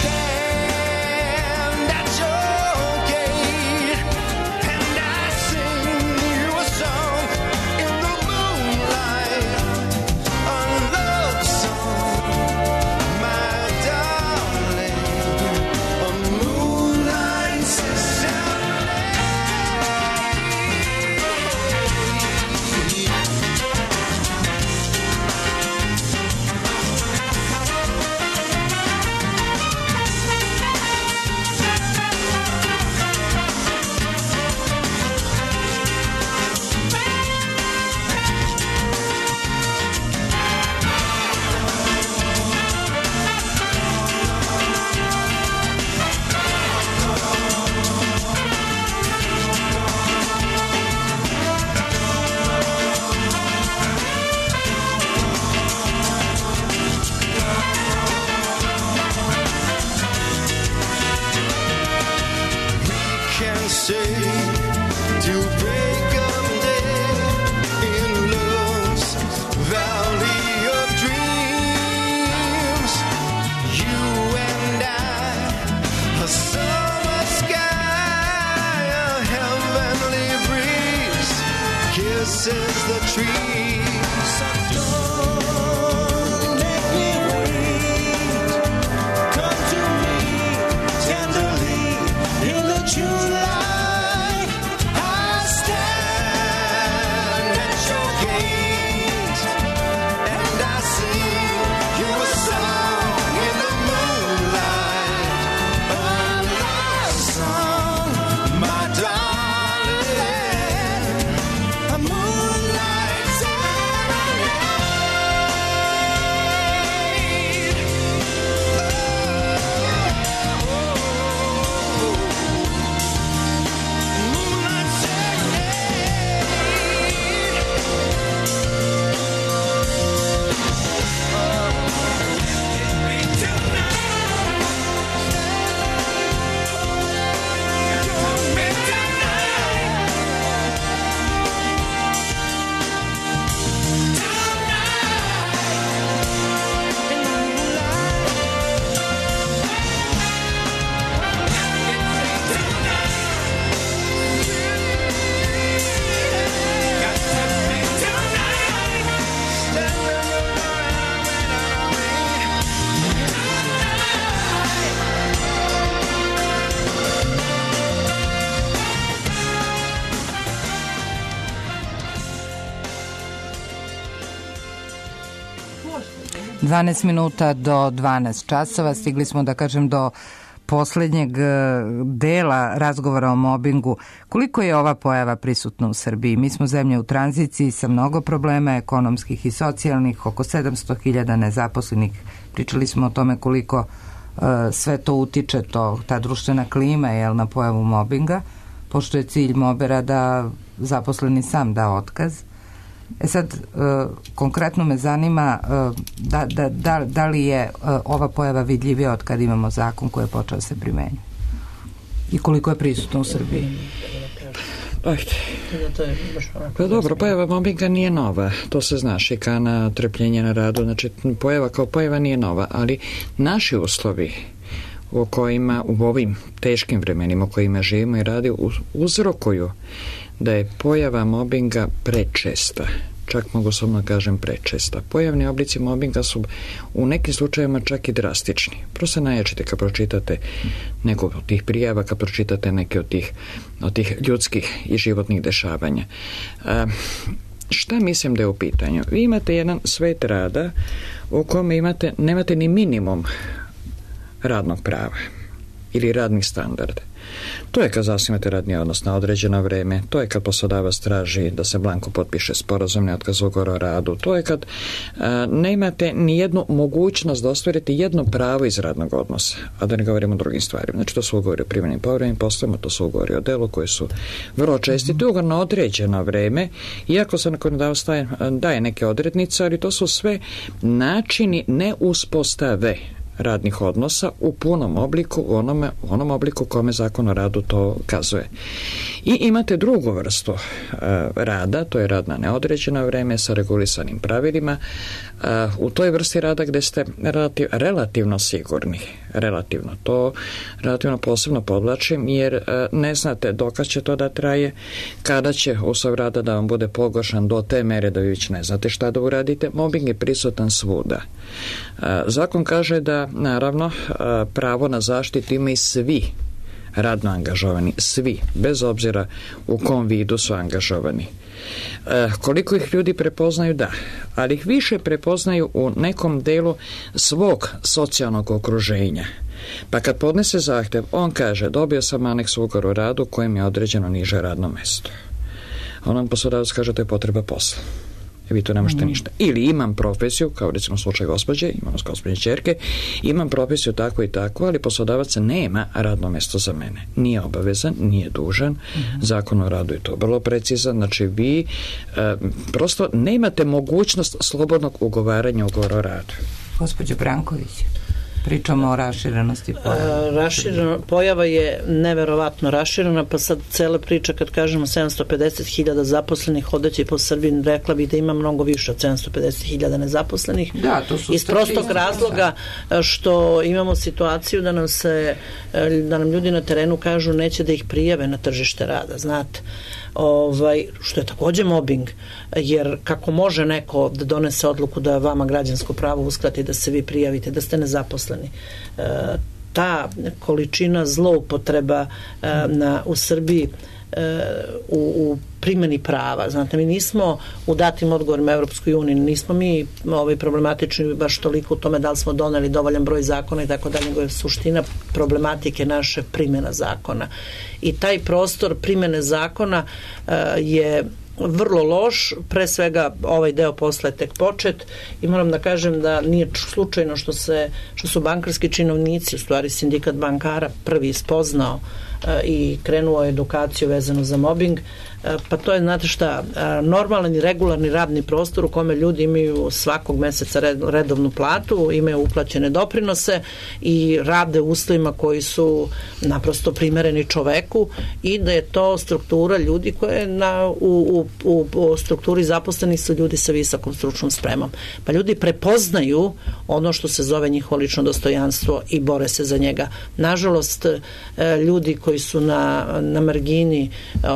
Speaker 10: stand at your gate and I sing you a song in the moonlight, a love song, my darling, a moonlight serenade. Can say to break of day in love's valley of dreams. You and I, a summer sky, a heavenly breeze, kisses the trees. So don't make me wait. Come to me tenderly in the June light. I stand at your gate and I sing you a song in the moonlight, a love song, my darling, a moonlight serenade. Moonlight
Speaker 1: – 12 minuta do 12 časova. Stigli smo, da kažem, do poslednjeg dela razgovora o mobingu. Koliko je ova pojava prisutna u Srbiji? Mi smo zemlja u tranziciji sa mnogo problema ekonomskih i socijalnih, oko 700.000 nezaposlenih. Pričali smo o tome koliko sve to utiče, ta društvena klima, na pojavu mobinga, pošto je cilj mobera da zaposleni sam da otkaz. Sad, konkretno me zanima da li je ova pojava vidljivija od kad imamo zakon koji je počeo se primenjati i koliko je prisutno u Srbiji?
Speaker 6: Ajde.
Speaker 3: To je baš onako.
Speaker 6: Pa dobro, pojava mobinga nije nova, to se zna, šikana, trpljenje na radu, znači pojava kao pojava nije nova, ali naši uslovi u kojima, u ovim teškim vremenima u kojima živimo i radi, uzrokuju da je pojava mobinga prečesta. Čak mogu osobno kažem prečesta. Pojavni oblici mobinga su u nekim slučajevima čak i drastični. Prosto najačite kad pročitate neku od tih prijava, kad pročitate neke od tih ljudskih i životnih dešavanja. Šta mislim da je u pitanju? Vi imate jedan svet rada u kome nemate ni minimum radnog prava ili radnih standarda. To je kad zasnimate radni odnos na određeno vreme, to je kad poslodavac traži da se blanko potpiše sporazumni otkaz ugovora o radu, to je kad nemate ni jednu mogućnost da ostvarite jedno pravo iz radnog odnosa, a da ne govorimo o drugim stvarima. Znači to su ugovori o privremenim i povremenim poslovima, to su ugovori o delu koji su vrlo česti, to je ugovor na određeno vreme, iako se zakonodavac daje neke odrednice, ali to su sve načini neuspostave radnih odnosa u punom obliku, u onom obliku kome Zakon o radu to kazuje. I imate drugu vrstu rada, to je rad na neodređeno vreme sa regulisanim pravilima. U toj vrsti rada gde ste relativno sigurni, relativno posebno podvlačim, jer ne znate dokad će to da traje, kada će uslov rada da vam bude pogoršan do te mere da vi već ne znate šta da uradite. Mobbing je prisutan svuda. Zakon kaže da naravno pravo na zaštitu imaju svi radno angažovani, svi, bez obzira u kom vidu su angažovani. Koliko ih ljudi prepoznaju, da, ali ih više prepoznaju u nekom delu svog socijalnog okruženja. Pa kad podnese zahtev, on kaže: dobio sam aneks ugovora o radu kojem je određeno niže radno mesto. A on poslodavac kaže: to je potreba posla. Vi to ne možete ništa. Ili imam profesiju, kao recimo slučaj gospođe, imamo gospođe ćerke, imam profesiju tako i tako, ali poslodavac nema radno mesto za mene. Nije obavezan, nije dužan, Zakon o radu je to vrlo precizan, znači vi prosto nemate mogućnost slobodnog ugovaranja ugovora o radu.
Speaker 1: Gospođo Branković, pričamo o raširenosti pojava.
Speaker 3: Pojava je neverovatno raširena, pa sad cela priča kad kažemo 750.000 zaposlenih hodeći po Srbiji, rekla bih da ima mnogo više od 750.000 nezaposlenih.
Speaker 1: Da, to su
Speaker 3: iz prostog razloga što imamo situaciju da nam ljudi na terenu kažu neće da ih prijave na tržište rada, znate. Što je takođe mobbing, jer kako može neko da donese odluku da vama građansko pravo uskrati da se vi prijavite, da ste nezaposleni. Ta količina zloupotreba u Srbiji u primjeni prava. Znate, mi nismo u datim odgovorima Evropskoj uniji, nismo mi problematični baš toliko u tome da li smo doneli dovoljan broj zakona i tako dalje, nego je suština problematike naše primjena zakona. I taj prostor primjene zakona je vrlo loš, pre svega ovaj deo posla je tek počet i moram da kažem da nije slučajno što su bankarski činovnici, u stvari sindikat bankara, prvi spoznao i krenuo edukaciju vezanu za mobbing, pa to je, znate šta, normalan i regularni radni prostor u kome ljudi imaju svakog meseca redovnu platu, imaju uplaćene doprinose i rade u uslovima koji su naprosto primereni čoveku i da je to struktura ljudi koje u strukturi zaposlenih su ljudi sa visokom stručnom spremom. Pa ljudi prepoznaju ono što se zove njihovo lično dostojanstvo i bore se za njega. Nažalost, ljudi koji su na margini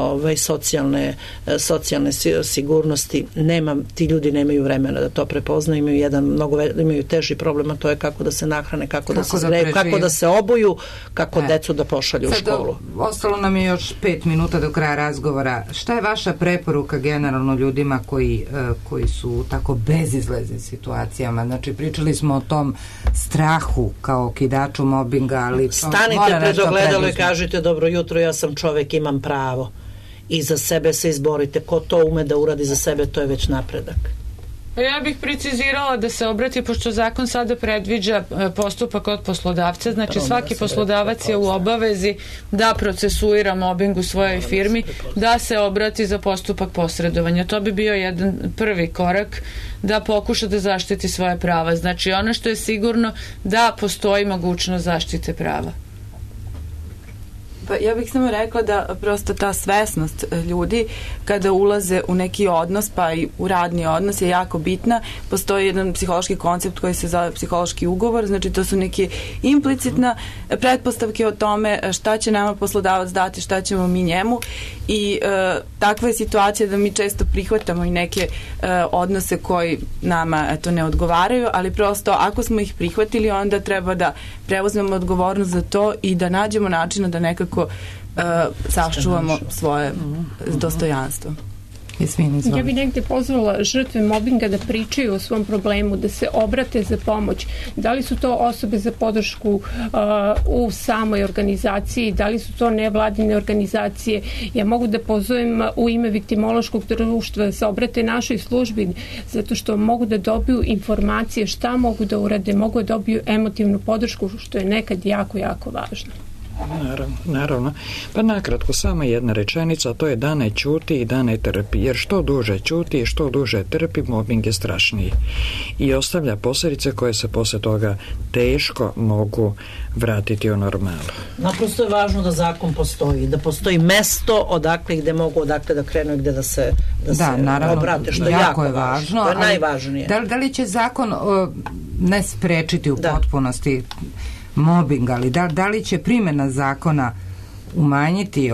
Speaker 3: socijalne sigurnosti, ti ljudi nemaju vremena da to prepoznaju, imaju teži problem, a to je kako da se nahrane, kako da se zgreju, kako da se obuju, kako decu da pošalju u školu.
Speaker 1: Ostalo nam je još 5 minuta do kraja razgovora. Šta je vaša preporuka generalno ljudima koji su u tako bezizlaznim situacijama? Znači, pričali smo o tom strahu kao okidaču mobinga, ali
Speaker 3: stanite pred ogledalo i kažite: dobro jutro, ja sam čovek, imam pravo. I za sebe se izborite. Ko to ume da uradi za sebe, to je već napredak.
Speaker 2: Ja bih precizirala da se obrati, pošto zakon sada predviđa postupak od poslodavca, znači svaki poslodavac je u obavezi da procesuira mobbing u svojoj firmi, da se obrati za postupak posredovanja. To bi bio jedan prvi korak da pokuša da zaštiti svoje prava. Znači ono što je sigurno da postoji mogućnost zaštite prava.
Speaker 4: Pa ja bih samo rekla da prosto ta svesnost ljudi kada ulaze u neki odnos, pa i u radni odnos je jako bitna. Postoji jedan psihološki koncept koji se zove psihološki ugovor, znači to su neke implicitna pretpostavke o tome šta će nama poslodavac dati, šta ćemo mi njemu i takva je situacija da mi često prihvatamo i neke odnose koji nama ne odgovaraju, ali prosto ako smo ih prihvatili onda treba da preuzmemo odgovornost za to i da nađemo načina da nekako sačuvamo svoje dostojanstvo.
Speaker 5: Ja bih negde pozvala žrtve mobinga da pričaju o svom problemu, da se obrate za pomoć. Da li su to osobe za podršku u samoj organizaciji, da li su to nevladine organizacije. Ja mogu da pozovem u ime viktimološkog društva da se obrate našoj službi, zato što mogu da dobiju informacije šta mogu da urade, mogu da dobiju emotivnu podršku, što je nekad jako, jako važno.
Speaker 6: Naravno. Pa nakratko, samo jedna rečenica, a to je da ne ćuti i da ne trpi, jer što duže ćuti i što duže trpi, mobbing je strašniji i ostavlja posljedice koje se posle toga teško mogu vratiti u normalu.
Speaker 3: Naprosto je važno da zakon postoji, da postoji mesto odakle gde mogu odakle da krenu i gde da se obrate, što je jako važno. To je najvažnije.
Speaker 1: Da li će zakon ne sprečiti u potpunosti mobbing, ali da li će primjena zakona umanjiti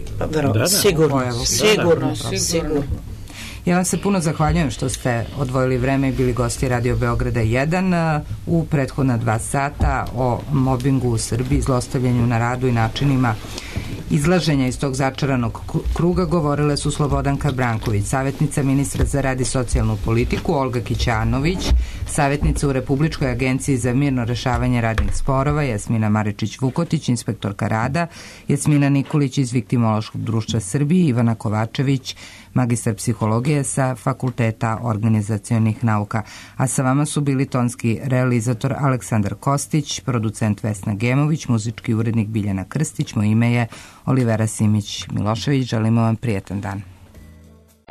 Speaker 1: Sigurno. Ja vam se puno zahvaljujem što ste odvojili vreme i bili gosti Radio Beograda 1 u prethodna 2 sata o mobbingu u Srbiji, zlostavljanju na radu i načinima izlaženja iz tog začaranog kruga. Govorile su Slobodanka Branković, savjetnica ministra za rad i socijalnu politiku, Olga Kićanović, savjetnica u Republičkoj agenciji za mirno rešavanje radnih sporova, Jasmina Maričić-Vukotić, inspektorka rada, Jasmina Nikolić iz Viktimološkog društva Srbije, Ivana Kovačević, magistar psihologije sa Fakulteta organizacionih nauka. A sa vama su bili tonski realizator Aleksandar Kostić, producent Vesna Gemović, muzički urednik Biljana Krstić. Moje ime je Olivera Simić-Milošević. Želimo vam prijetan dan.